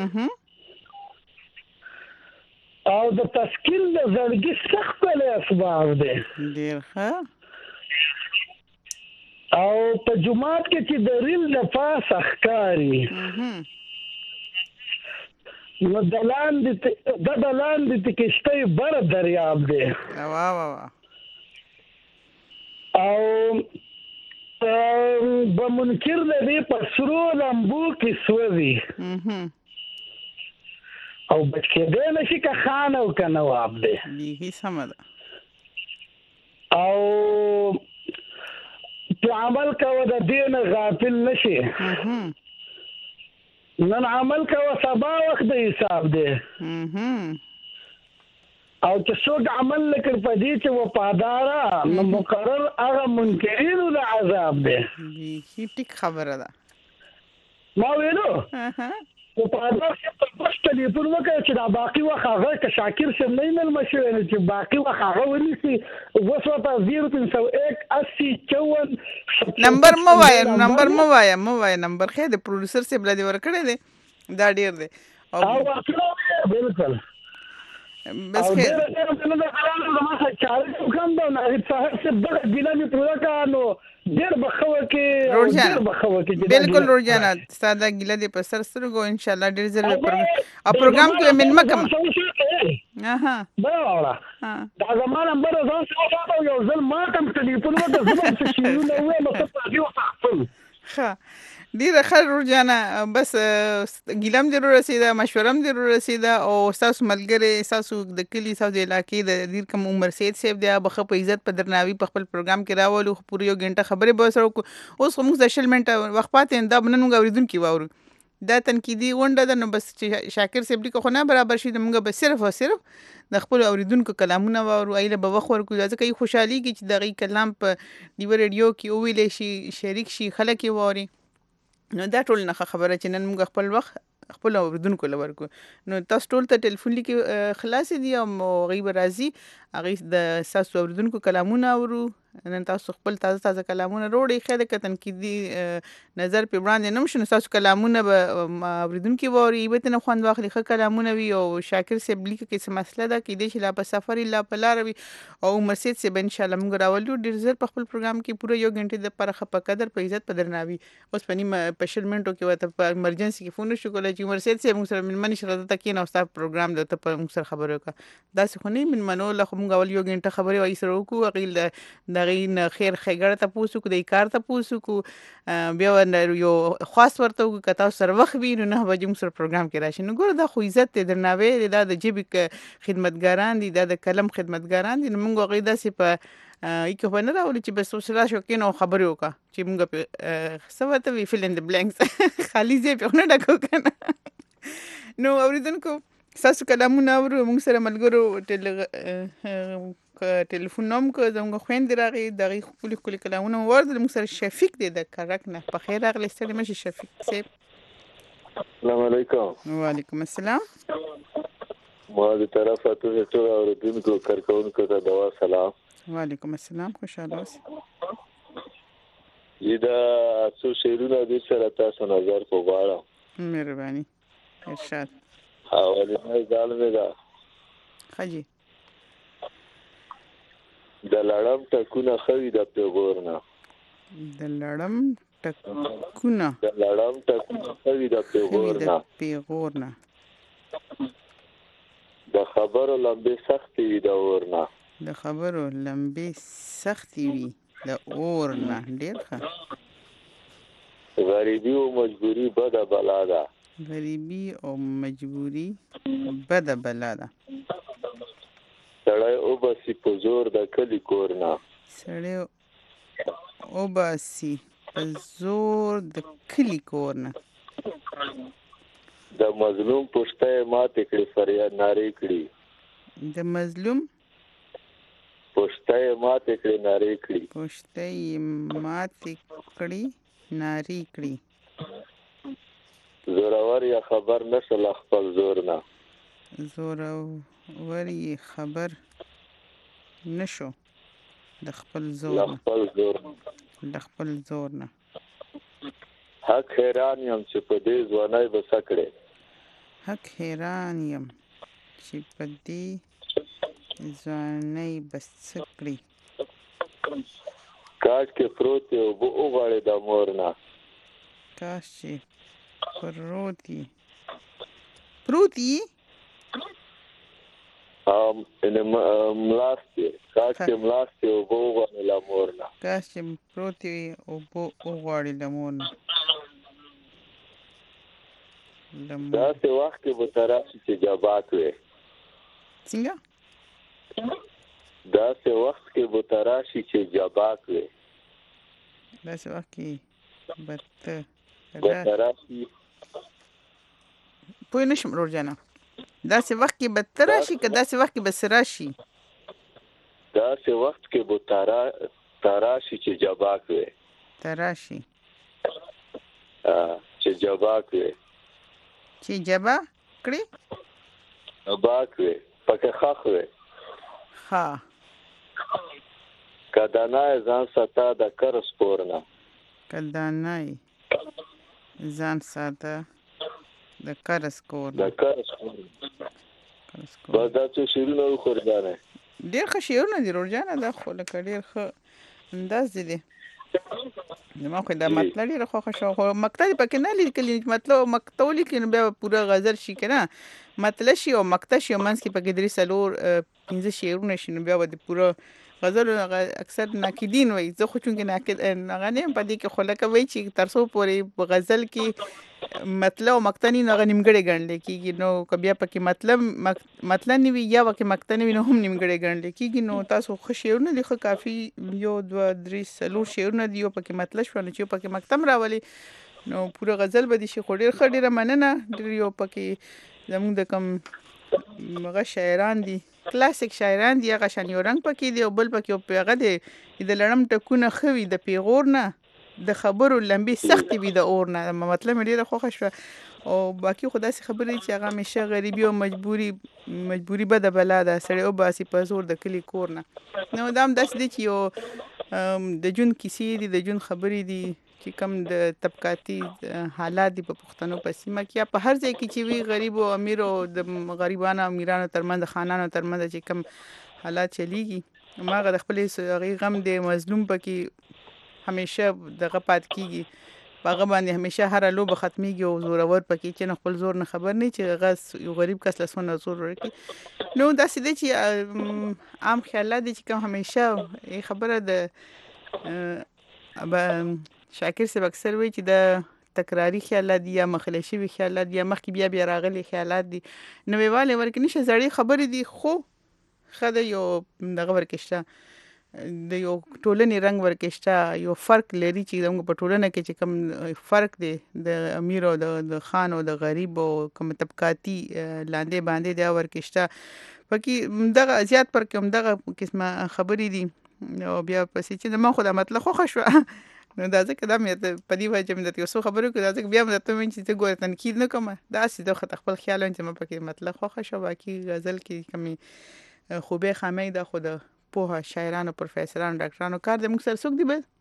او د تسکین د زړګي سخت له اسباب دی ډیر ښه او په جمعات کې چې د ریل د پاس اخکاری نو دلان د دلان د کشته بر دریاب دی وا وا وا او به منکر د دې پسرو لمبو کې سوځي او بچ کې دې نشي که خان او که نواب دی هی سم ده او په عمل کوه د دین غافل نشي نن عمل کوه سبا وخت د حساب دی او چې څوک عمل نکړ په دې چې وفاداره نو مقرر هغه منکرینو له عذاب دی هی ټیک خبره ده ما ویلو او په هغه څه په پښتو ټلیفون وکړ چې دا باقي وخت هغه که شاکر سم نه مل مشوي نه چې باقي وخت هغه ونیسي وسوته صفر تین سو یک اسی چون نمبر مو وای نمبر مو وای مو وای نمبر خې د پروډوسر سیب لدی ورکړی دی دا ډیر دی او بالکل بس خیر دا نه دا خلانو د ما څخه چارج کوم دا نه صاحب څه بل ګلاني پروګرام کانو ډیر بخوه کې ډیر بخوه کې بالکل روزانه ساده ګله دی په سر سرګو ان شاء الله ډیر زر پر او پروګرام کې من مکم اها بلا دا زمانه نمبر ځان څه یو ځل ما کوم ټلیفون وته زما څه شي نو وې مې په دې وخت ښه ډیره ښه روزانه بس ګیلم ضرور رسیدا مشورم ضرور رسیدا او تاسو ملګری تاسو د کلی تاسو د علاقې د دیر کوم عمر سید صاحب دی بخ په عزت په درناوي په خپل پروګرام کې راولو پوره یو غنټه خبرې به سره اوس موږ د شل منټه وخت پاتې دا بنن موږ اوریدونکو واورو دا تنقیدی ونده ده نو بس چې شاکر صاحب لیکو خو نه برابر شي موږ به صرف او صرف د خپل اوریدونکو کلامونه واورو ایله به وخت ورکو ځکه یې خوشحالي کې چې دغه کلام په دیو ریډیو کې او ویل شي شریک شي خلک یې ووري نو دا ټول نه خبره چې نن موږ خپل وخت خپل اوریدونکو لورکو نو تاسو ټول ته ټلیفون لیکي خلاص دي او غیب راځي هغه د تاسو اوریدونکو کلامونه اورو نن تاسو خپل تازه تازه کلامونه وروړي خېده کتن کې دي نظر په وړاندې نم شنو تاسو کلامونه به اوریدونکو ووري به نه خوند واخلي خ کلامونه وي او شاکر صاحب لیک کې څه مسله ده کې دې چې لا په سفر لا په لار وي او مسجد سے ان شاء الله موږ راولو ډیر زر په خپل پروګرام کې پوره یو غنټه د پر خپل قدر په عزت په درناوي اوس پني په شل منټو کې وته په ایمرجنسي کې فون شو کولای چې مسجد سے موږ سره من منی شرط تکې نو تاسو پروګرام د ته په موږ سره خبرو کا دا څه خو نه من منو له موږ اول یو غنټه خبري وای سره وکړو غیل دغه خیر خیګړه ته پوسو کو د کار ته پوسو کو بیا یو خاص ورته کتا سره وخت وینو نه بجې موږ سره پروګرام کې راشي نو ګور دا خو عزت ته درناوي دا د جيبي خدمتګاران دي دا د کلم خدمتګاران دي موږ غیدا سي په یو په نه راولي چې بس وسره شو کې نو خبرې وکړه چې موږ په سوته وی فیل ان د بلانکس خالي زی په نه ډکو کنه نو اوریدونکو تاسو کلامونه اورو موږ سره ملګرو ټلیفون نوم کو زموږ خويند راغی دغه خپل خپل کلامونه ورته موږ سره شفیق دی د کرک نه په خیر راغلی ستړي مشي شفیق صاحب السلام علیکم وعلیکم السلام ما د طرفه ته ټول اوریدونکو کارکونکو ته دوا سلام وعلیکم السلام خوشاله اوسئ دا څو شیرونه د سره تاسو نظر په غواړم مهرباني ارشاد حواله نه ځالمه دا خجی د لړم ټکونه خوي د پیغور نه د لړم ټکونه د لړم ټکونه کوي د پیغور نه د پیغور نه د خبرو لمبې سختې وي د اور نه د خبرو لمبې سختې وي د اور نه. ډېر ښه. غریبي او مجبوري بده بلا ده. غریبي او مجبوري بده بلا ده. سړی وباسي په زور د کلي کور نه. سړی وباسي په زور د کلي کور نه. د مظلوم پښته یې ماتې کړې فریاد نارې کړي. د مظلوم پښته یې ماتې کړې نارې کړي. پښته یې ماتې کړي نارې کړي. زورور یې خبر نشو له خپل زور نه. زورور یې خبر نشو د خپل زور له خپل زور له خپل زور نه. حق حیران یم چې په دې ځوانۍ به څه کړې. حق حیران یم چې په دې ځوانۍ به څه کړې. کاش کې پروت یې اوبه وغواړې د مور نه. کاش چې پروت یې پروت یې ملاست یې کاش چې ملاست یې اوبه وغواړې له مور نه. کاش چې پروت یې اوبه وغواړې له مور نه. داسې وخت کې به ته راشي چې جباک وې. څنګه؟ داسې وخت کې به ته راشي چې جباک وې. داسې وخت کې به ته راشي پوه نه شم ورور جانه. داسې وخت کې به ته راشي که داسې وخت کې به څه راشي؟ داسې وخت کې به ته راشي چې جباک وې. ته راشي چې جباک وې. چې جبا کړي جباک وې پکې خخ وې. ها که دانای ځان ساته د کر سپور نه. که دانای ځان ساته د کر سپور نه. د کر سپور بس دا څو شعرونه وخور جانه. ډېر ښه شعرونه دي ورور جانه. دا خو لکه ډېر ښه انداز دی. زما خو دا مطلب ډېره خوښه شوه خو مقطع دې پکې نه لیکلي. مطلب او مقطع ولیکلي نو بیا پوره غزل شي که نه. مطلب شي او مقطع شي او منځ کې پکې درې څلور پنځه شعرونه شي نو بیا به د پوره غزل اکثر ناقدین وایي. زه خو چونکې ناقد هغه نه یم په دې کې خو لکه وایي چې تر څو پورې په غزل کې مطلب او مقطع نه وي نو هغه نیمګړی ګڼلی کېږي. نو که بیا پکې مطلب مطلب نه وي یا پکې مقطع نه وي نو هم نیمګړی ګڼلی کېږي. نو تاسو ښه شعرونه دي ښه کافي یو دوه درې څلور شعرونه دي. یو پکې مطلب شوه نو چې یو پکې مقطع هم راولي نو پوره غزل به دي شي. خو ډېر ښه ډېره مننه. ډېر یو پکې زموږ د کوم هغه شاعران دي کلاسیک شاعران دي هغه شان یو رنګ پکې دی او بل پکې هغه دی د لړم ټکونه ښه وي د پیغور نه. د خبرو لمبې سختې وي د اور نه. مطلب مې ډېره خوښه شوه او باقي خو داسې خبرې چې هغه همیشه غریبي او مجبوري مجبوري بده بلا ده. سړی وباسي په زور د کلي کور نه. نو دا هم داسې دی چې یو د ژوند کیسې دي د ژوند خبرې دي چې کوم د طبقاتي حالات دي په پښتنو په سیمه کې یا په هر ځای کې چې وي غریب او امیر او د غریبانو امیرانو ترمنځ د خانانو ترمنځ چې کوم حالات چلیږي نو هغه د خپلې هغې غم دی مظلوم پکې همیشه دغه پاتې کېږي. په هغه باندې همیشه هره لوبه ختمیږي او زورور پکې چې نه خپل زور نه خبر نه چې هغه یو غریب کس له څونه زور ورکړي. نو داسې دی چې عام خیالات دي چې کوم همیشه خبره د شاکر صاحب اکثر وایي چې د تکراری خیالات دي یا مخله شوي خیالات دي یا مخکې بیا بیا راغلي خیالات دي. نوې والې ورکې نشه زړې خبرې دي خو ښه ده یو دغه ورکې شته د یو ټولنې رنګ ورکې شته یو فرق لري چې زموږ په ټولنه کې چې کوم فرق دی د امیر او د خان او د غریب او کوم طبقاتي لاندې باندې دی ورکې شته پکې دغه زیات پر کې همدغه قسمه خبرې دي. او بیا پسې چې زما خو دا مطلب خوښه شوه نو دا ځکه دا مې په دې وجه مې درته یو څو خبرې وکړو. دا ځکه بیا مې درته ووایم چې زه ګوره تنقید نه کوم داسې زه خو خپل خیال وایم چې ما پکې مطلب خوښه شوه. باقي غزل کې کومې خوبۍ خامۍ ده خو د پوهه شاعرانو پروفیسرانو ډاکټرانو کار دی. موږ سره څوک دی بل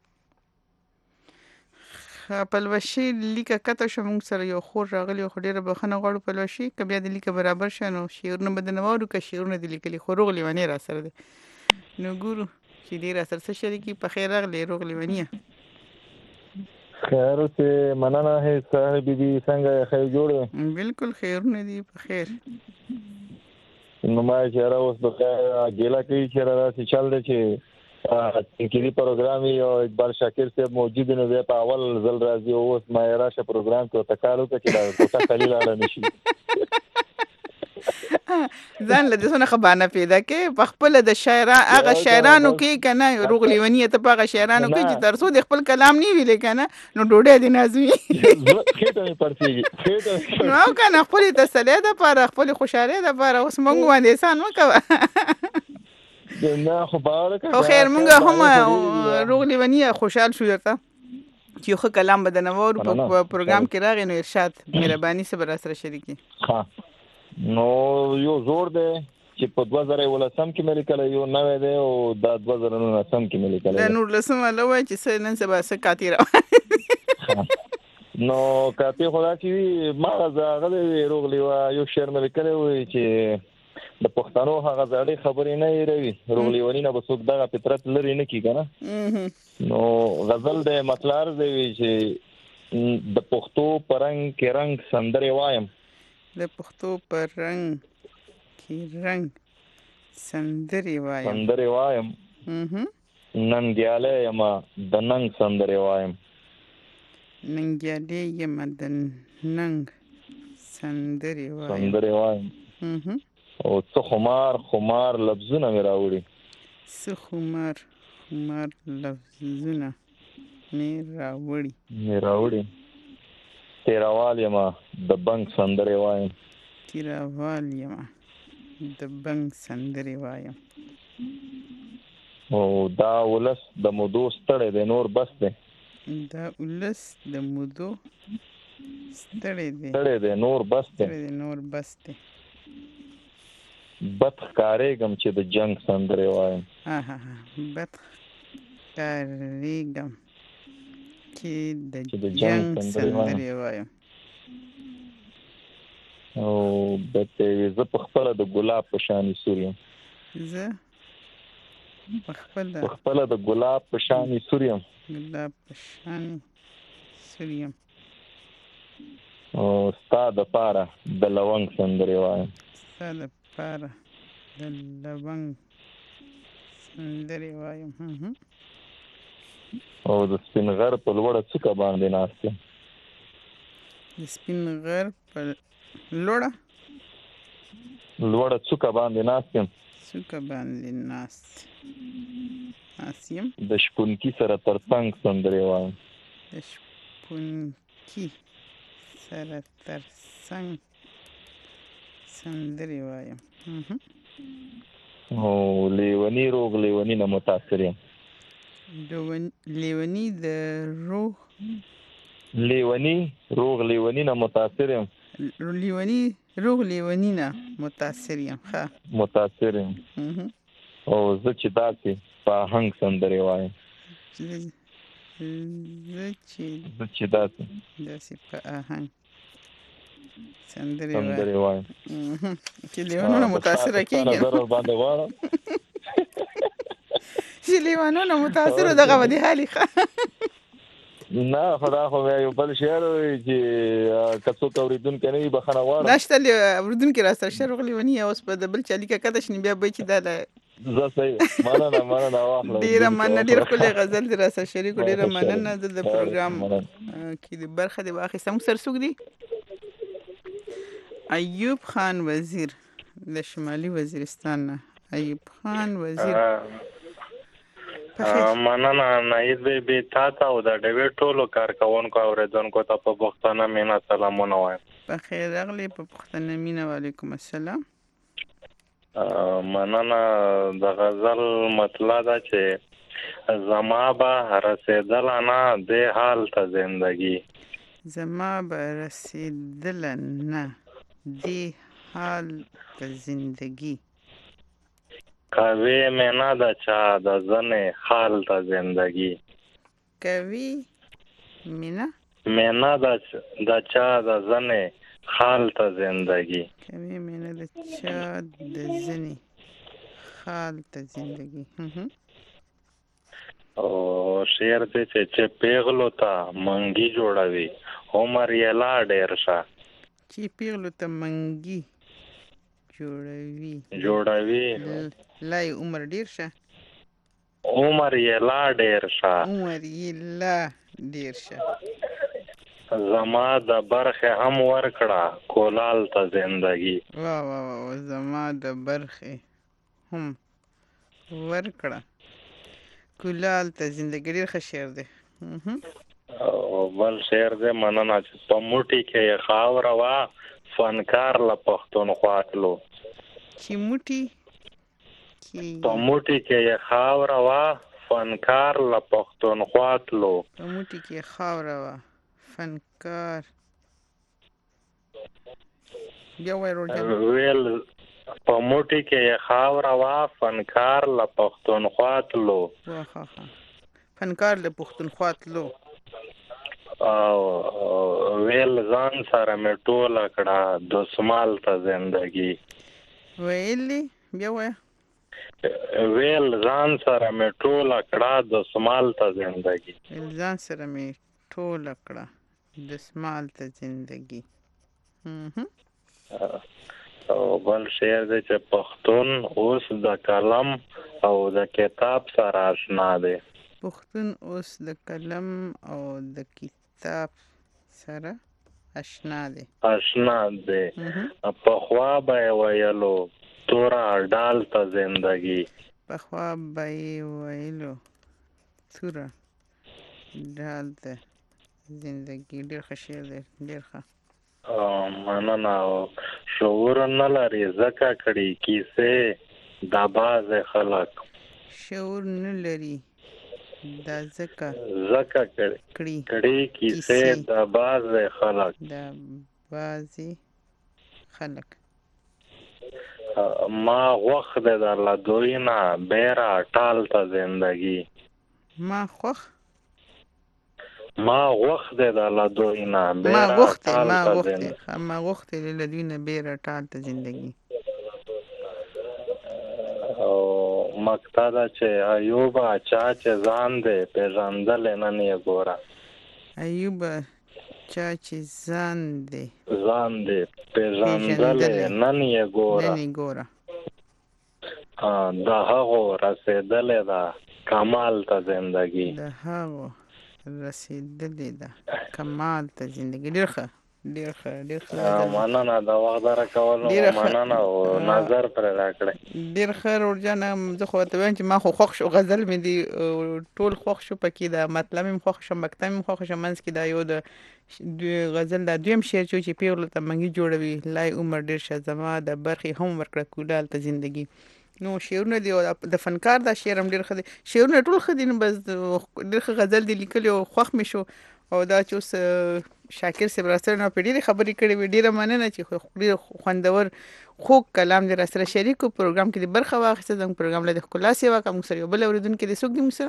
پلوشي لیکه کته شو موږ سره یو خور راغلی خو ډېره بخښنه غواړو پلوشي که بیا د لیکه برابر شه نو شعرونه به د نه واورو که شعرونه دې لیکلي خو روغ لیونی را سره دی نو ګورو چې دې را سره څه شریکي په خیر راغلی روغ لیونیه. خیر اوسې، مننه. هې سهر بیبي څنګه خیر جوړ؟ بالکل خیرونه دي په خیر. نو ما چې را اوس د ګیلا کوي چې را چې چل دی چې تنقیدي پروګرام یو اقبال شاکر صاحب موجود نو بیا په اول ځل راځي او اوس ما یې راشه پروګرام کې ورته کار وکړه چې دا کوټه خالي لاړه نه شي. ځان له دې څونه ښه بهانه پیدا کړې په خپله د شاعران هغه شاعرانو کې که نه روغ لیوني ته په هغه شاعرانو کې چې تر څو د خپل کلام نه ویلې که نه نو ډوډۍ دې نازوي. خېټه مې پړسېږي. نو او که نه خپلې تسلۍ دپاره خپلې خوشحالۍ دپاره اوس موږ باندې احسان مه کوه. نه خو باور خو خیر مونږ هم روغ لیوني خوشحال شو درته چې یو ښه کلام به د نوور په پروګرام کې راغی نو ارشاد مهرباني صاحب را سره شریکي. نو یو زوړ دی چې په دوه زره یولسم کې مې لیکلی، یو نوی دی او دا دوه زره نولسم کې مې لیکلی. د نولسم والا وایي چې څه نن سبا څه کاتې روان نو کاتې خو دا چې وي ما هغه دی روغ لیوه یو شعر مې لیکلی وی چې د پښتنو هغه زړې خبرې نه هېروي، روغ لیوني نه به څوک دغه فطرت لرې نه کړي که نه. نو غزل دی مطلع دی چې د پښتو په رنګ کې رنګ سندرې وایم، د پښتو په رنګ کې رنګ سندرې وایم سندرې وایم ننګیالی یم د ننګ سندرې وایم، ننګیالی یم د ننګ سندرې وایم سندرې وایم او څه خمار خمار لفظونه مې راوړي، څه خمار خمار لفظونه مې راوړي مې راوړي تیراوال یم د بنګ سندرې وایم، تیراوال یم د بنګ سندرې وایم. او دا ولس د مودو ستړی دی نور بس دی، دا ولس د مودو ستړی دی ستړی دی نور بس دی ستړی دی نور بس دی. بد ښکارېږم چې د جنګ سندرې وایم، بد ښکارېږم چې د جنګ سندرې وایم. او بته زه په خپله د ګلاب په شانې سور یم، زه په خپله په خپله د ګلاب په شانې سور یم، ګلاب په شانې سور یم. او ستا دپاره د لونګ سندرې وایم، ستا دپاره د لونګ سندرې وایم. او د سپین غر په لوړه څوکه باندې ناست یم، د سپین غر په لوړه لوړه څوکه باندې ناست یم، څوکه باندې ناست ناست یم. د شپونکي سره تر څنګ سندرې وایم، د شپونکي سره تر څنګ سندرې وایم. او لیونی روغ لیونی نه متاثر یم، لیونی د روغ لیونی روغ لیونی نه متاثر یم، لیونی روغ لیونی نه متاثر یم ښه متاثر یم. او زه چې داسې په آهنګ سندرې وایم، زه چې زه چې داسې داسې په آهنګ سندرې سندرې وایم چې لیوانونه متاثره کېږي نظر ورباندې غواړم چې لیوانونه متاثره دغه به دې حالي ښه نه خو دا خو بیا یو بل شعر وایي چې که څوک اورېدونکی نه وي بښنه غواړم. دا شته اورېدونکي را سره شعر روغ لیوني اوس په د بل چا لیکه کته شني بیا به چې دا زه صحیح مننه مننه واخله ډېره مننه ډېر ښکلی غزل دې را سره شریک کړو ډېره مننه. زه د پروګرام کې د برخه دې واخیسته. موږ سره څوک دي؟ ایوب خان وزیر د شمالي وزیرستان نه. ایوب خان وزیر مننه نایز بیبي تا ته او د ډېوې ټولو کارکوونکو اورېدونکو ته په پښتانه مینه سلامونه وایم. په خیر راغلی په پښتانه مینه. وعلیکم السلام. مننه. د غزل مطلع ده چې زما به رسېدله نه دې حال ته زندگی، زما به رسېدله نه دې حال ته زندگی، کوي مینا د چا د زنې حال ته زندگی، کوي مینا مینا د چا د زنې حال ته زندگی، کوي مینا د چا د زنې حال ته زندگی. او شعر دې چې چې پیغلو ته منګي جوړوي عمر یې لا ډیر شه چې پیغلو ته منګي جوړوي جوړوي لا عمر ډیر شه عمر یې لا ډیر شه عمر یې لا ډیر شه زما د برخه هم ورکړه کولال ته زندگی وا وا وا زما د برخه هم ورکړه کولال ته زندگی ډیر ښه شعر دی او بل شعر دی مننه چې په موټي کې خاوره وا فنکار له پښتونخوا تلو چې موټي په موټي کې خاوره وا فنکار له پښتونخوا تلو په موټي کې خاوره وا فنکار بیا وای روډ ویل په موټي کې خاوره وا فنکار له پښتونخوا تلو واه فنکار له پښتونخوا تلو او ویل ځان سره مې ټوله کړه د سمال ته زندگی ویلی بیا وای ویل ځان سره مې ټوله کړه د سمال ته زندگی ځان سره مې ټوله کړه د سمال ته زندگی او بل شعر دی چې پښتون اوس د قلم او د کتاب سره آشنا دی پښتون اوس د قلم او د کتاب سره آشنا دی آشنا دی پخوا به ویلو تورا ډال ته زندگی پخوا به ویلو تورا ډال ته زندگی ډیر ښه شعر دی ډیر ښه مننه او شعور نه لري ځکه کړي کیسې د باز خلک شعور نه لري دا ځکه ځکه کړي کړي کیسې د باز خلک د باز خلک ما وخت د الله دوی نه بیره ټال ته زندگی ما خوخ ما وخت د الله دوی نه ما وخت ما وخت ما وخت د دوی نه بیره ټال ته زندگی او مقصد چې ایوب چا چې ځان دې پیژندل نه نه ګوره ایوب چا چې ځان دې ځان دې پیژندل نه نه ګوره نه ګوره ها دا هغه رسیدل دا کمال ته زندگی دا هغه رسیدل دا کمال ته زندگی ډیر ښه ډیر ښه ډیر ښه مننه دا وخت دره کولو مننه او نظر پر راکړه ډیر ښه ورجان زه خو ته وایم چې ما خو خوښ شو غزل مې دی ټول خوښ شو پکې دا مطلب مې خوښ شو مکتب مې خوښ شو منځ کې دا یو د غزل دا دویم شعر چې پیغلو ته منګي جوړوي لای عمر ډیر شه زما د برخې هم ورکړه کولال ته زندگی نو شعرونه دی د فنکار دا شعر هم ډیر ښه دی شعرونه ټول ښه دي نو بس ډیر ښه غزل دی لیکلی او خوښ مې شو او دا چې اوس شاکر صاحب راسره نو په ډېرې خبرې کړې وي ډېره مننه چې ډېر خوندور خوږ کلام دې راسره شریک کړو پروګرام کې دې برخه واخیسته زموږ پروګرام له دې ښکلا سیوا که موږ سره یو بل اورېدونکی دی څوک دی موږ سره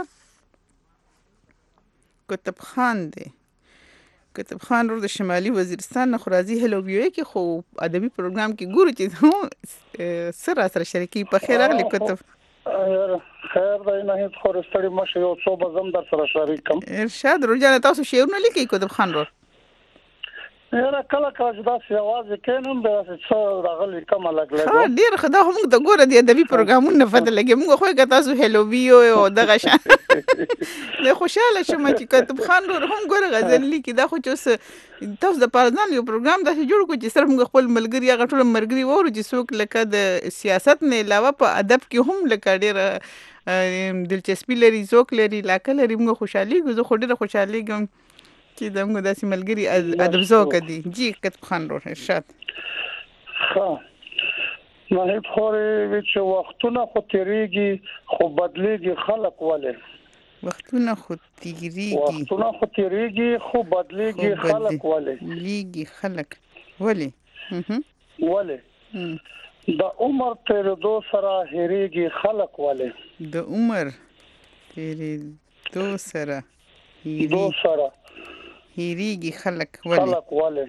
کتب خان دی کتب خان ورور د شمالي وزیرستان نه خو راځي هلو ویو کې خو ادبي پروګرام کې ګورو چې څه راسره شریکي په خیر راغلی کتب خیر دی نه هیڅ خو ستړي مشه یو څو به زم در سره شریک کم ارشاد روجانه تاسو شعرونه لیکئ کتب خان ورور یاره کله کله چې داسې یوازې کینم بیا داسې څه راغلي کمه لږ لږ ډېر ښه دا خو موږ ته ګوره د ادبي پروګرامونو نه پته لګي موږ خو که تاسو هلو ویو او دغه شان زه خوشحاله شوم چې کتب خان ورور هم ګوره غزل لیکي دا خو چې اوس تاسو دپاره ځان یو پروګرام داسې جوړ کړو چې صرف موږ خپل ملګري هغه ټول ملګري واورو چې څوک لکه د سیاست نه علاوه په ادب کې هم لکه ډېره دلچسپي لري ذوق لري علاقه لري موږ خوشحالېږو زه خو ډېره خوشحالېږم چې زموږ داسې ملګري ادب ذوقه دي جی کتب خان ورور ارشاد ښه نهیب خورې وي چې وختونه خو تېرېږي خو بدلېږي خلک ولې وختونه خو تېرېږي وختونه خو تېرېږي خو بدلېږي خلک ولې بدلېږي خلک ولې ولې د عمر تېرېدو سره هېرېږي خلک ولې د عمر تېرېدو سره دو سره هېرېږي خلک ولې خلک ولې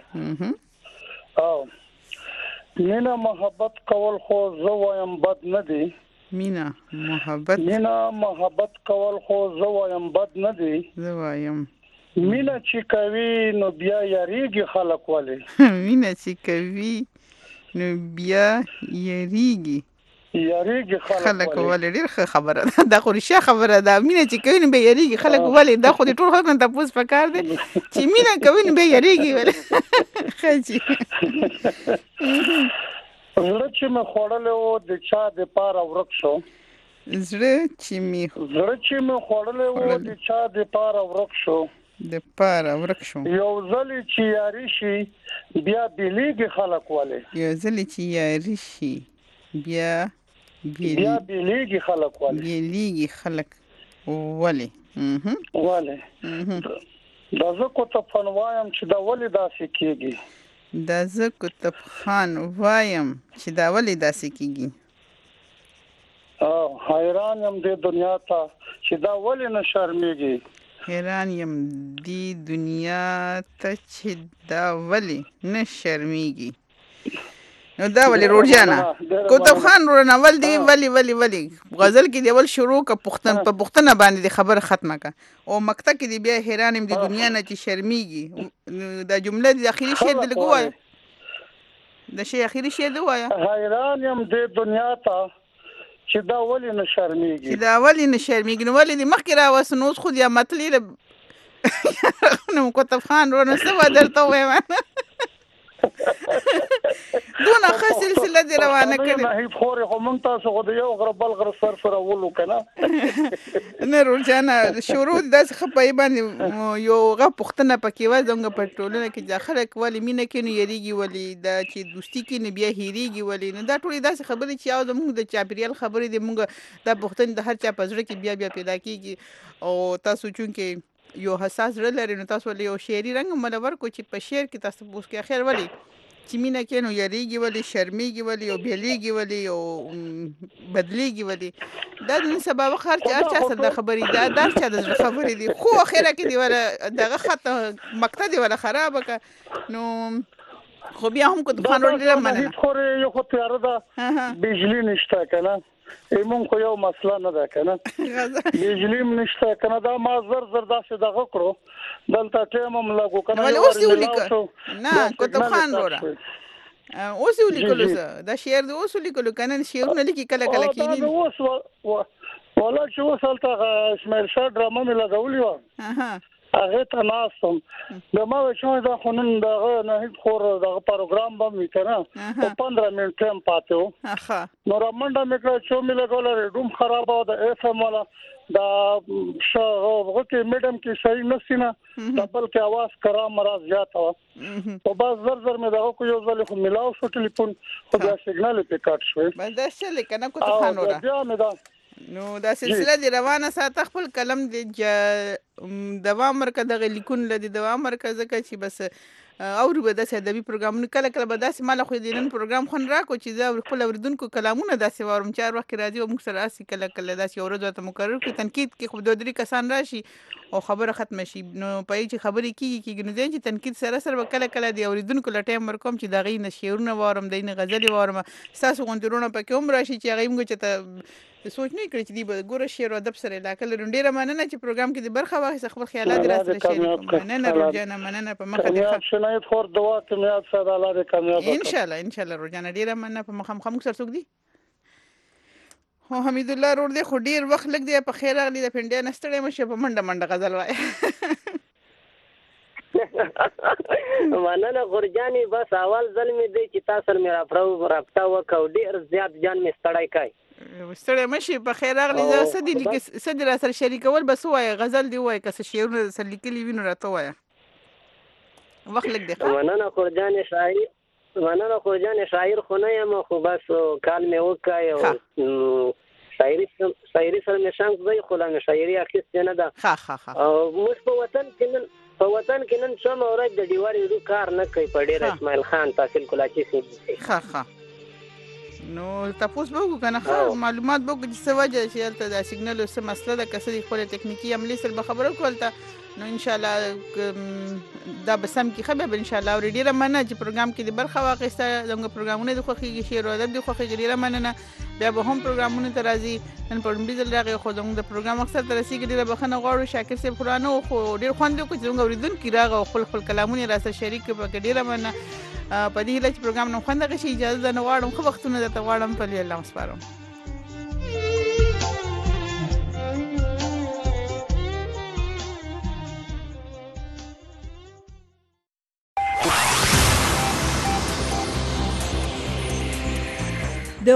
او مینه محبت کول خو زه وایم بد نه دی مینا محبت مینا محبت کول خو زه وایم بد نه دی زه وایم مینا چې کوي نو بیا یریږي خلک ولې مینا چې کوي نو بیا یریږي یریږي خلک ولې ډېر ښه خبره ده دا خو رښتیا خبره ده مینه چې کوي نو بیا یریږي خلک ولې دا خو د ټول خلکو نه تپوس پکار دی چې مینه کوي نو بیا یریږي ولې ښه جي زړه چې مې خوړلی و د چا دپاره ورک شو زړه چې مې زړه چې مې خوړلی و د چا دپاره ورک شو دپاره ورک شو یو ځلې چې یاري شي بیا بېلېږي خلک ولې یو ځلې چې یاري شي بیا بیا بېلېږي خلک ولې بېلېږي خلک ولې ولې دا زه کتب خان وایم چې دا ولې داسې کېږي دا زه کتب خان وایم چې دا ولې داسې کېږي حیران یم دې دنیا ته چې دا ولې نه شرمېږي حیران یم دې دنیا ته چې دا ولې نه شرمېږي نو دا ولې روړجانه کتب خان ورنه ول دی ولی ولی ولی غزل کې دی ول شروع ک پښتن په پښتنه باندې دی خبره ختمه کا او مکته کې دی بیا حیران یم د دنیا نه چې شرمېږي دا جمله د اخیری شعر دی لګوای د شی اخیری شعر دی وایا حیران یم د دنیا ته چې دا ولې نه شرمېږي چې دا ولې نه شرمېږي نو ولې دی مخکې راوس نو خو دی متلی نو کتب خان ورنه څه درته وایم دونه ښه سلسله دې روانه کړې نه خورې خو مونږ تاسو خو د یو غره بل غره سر سره ولو که نه نه روژانه شروع داسې ښه په باندې یو هغه پوښتنه پکې وه زموږ په ټولنه کې چې خلک ولې مینه کوي نو یریږي ولې دا چې دوستي کوي نو بیا هېرېږي ولې نو دا ټولې داسې خبرې چې یو زموږ د چاپېریال خبرې دي مونږ دا پوښتنې د هر چا په زړه کې بیا بیا پیدا کېږي او تاسو چونکې یو حساس زړه لري نو تاسو ولې یو شعري رنګ ملور کو چې په شعر کې تاسو اوس کې اخر ولې چې مینه کې نو یریږي ولې شرمېږي ولې او بېلېږي ولې او بدلېږي ولې دا د نن سبا وخت هر چا سره د خبرې دا د هر چا د زړه خبرې دي خو اخره کې دی ولا دغه خط مقطع دی ولا خرابه که نو خو بیا هم کتب خان ورته مننه خورې یو خو تیاره ده بجلی نشته که نه ایمون خو یو مسله نه ده که نه بجلی هم نشته که نه دا ما زر زر داسې دغه کړو دلته ټایم هم لګو که نه ولې اوس یې ولیکه نه کتب خان وروره اوس یې ولیکلو څه دا شعر د اوس ولیکلو که نه شعرونه لیکي کله کله کېږي اوس والا چې اوس هلته اسماعیل شاه ډرامه مې لګولې وه هغې ته ناست وم د ما وایي چې دا خو نن دغه نهید خور دغه پروګرام به مې که نه په پندره منټ ټایم پاتې و نو را منډه مې کړه چې مې لګوله ریډوم خرابه وه د ایف ایم والا دا هغه کې میډم کې صحیح نسي نه دا بلکې اواز کرا مرا زیاته وه او بس زر زر مې دغه کو یو ځل خو ملاو شو ټلیفون خو بیا سیګنال یې پې کټ شوی بس دا څه لیکه نه کتب خان وره بیا مې دا نو دا سلسله دی روانه ساته خپل قلم دی دوام ورکړه دغه لیکون لدی دوام ورکړه ځکه چې بس اورو به داسې ادبي پروګرامونه کله کله به داسې ماله خو د نن پروګرام خوند راکړو چې زه خپل اورېدونکو کلامونه داسې واورم چې هر وخت کې راځي او موږ سره هسې کله کله داسې یو ورځ ورته مقرر کړي تنقید کې خو دوه درې کسان راشي او خبره ختمه شي نو په یې چې خبرې کېږي کېږي نو دی چې تنقید سره سره به کله کله د اورېدونکو له ټایم ورکوم چې د هغې نه شعرونه واورم د هغې نه غزلې واورم ستاسو غوندې وروڼه پکې هم راشي چې هغې موږ چې ته سوچ نه کړی چې دی به ګوره شعر او ادب سره علاقه لري ډېره مننه چې پروګرام کې د برخه واخیسته خپل خیالات دې راسره شریک کړم مننه روژانه مننه په مخه دې ښه شنایت خور دعا کامیاب ساده الله دې کامیاب ان شاء الله ان شاء الله روژانه ډېره مننه په مخه مخه موږ سره څوک دي هو حمید الله رور دې خو ډېر وخت لګ دی په خیر راغلی د پنډیا نه ستړی مه شې په منډه منډه غزل وایه مننه غورجانې بس اول ځل مې دی چې تا سره مې رابطه وکړه ډېر زیات جان مې ستړی کړی ستړی مه شې په خیر راغلی زه څه دي لیکي څه دي را سره شریکول بس ووایه غزل دې ووایه که څه شعرونه در سره لیکلي وي نو راته ووایه وخت لږ دی مننه غورجانې شاعر مننه غورجانې شاعر خو نه یم خو بس کال مې وکړی او شاعري شاعري سره مې شانس دی خو لا مې شاعري اخیستې نه ده او موږ په وطن کې نن په وطن کې نن شمه ورځ د ډیواري رو کار نه کوي په ډېر اسماعیل خان تحصیل کلاچي سیمې ښه ښه نو تاسو به وګورئ کنه معلومات به وګورئ چې څه وجه چې هلته د سیګنال څه مسله ده که څه د خپل ټکنیکي عملي سره به خبرو کول ته نو ان شاء الله دا بسم کې خبر به ان شاء الله ورډي رمنه چې پروګرام کې د برخه واقعسته زموږ پروګرامونه د خوخي شعر او ادب د خوخي ګډي رمنه بیا به هم پروګرامونه ترازی نن په لومړي ځل راغی خو زموږ د پروګرام اکثر ترسي کې ډیره بخنه غواړو شاکر صاحب قرانو خو ډیر خوند کو چې زموږ اوریدونکو راغو خپل خپل کلامونه را سره شریک په ګډي رمنه په دې لچ پروګرام نو خوند غشي اجازه نه واړم خو وختونه ته واړم په الله مسپارم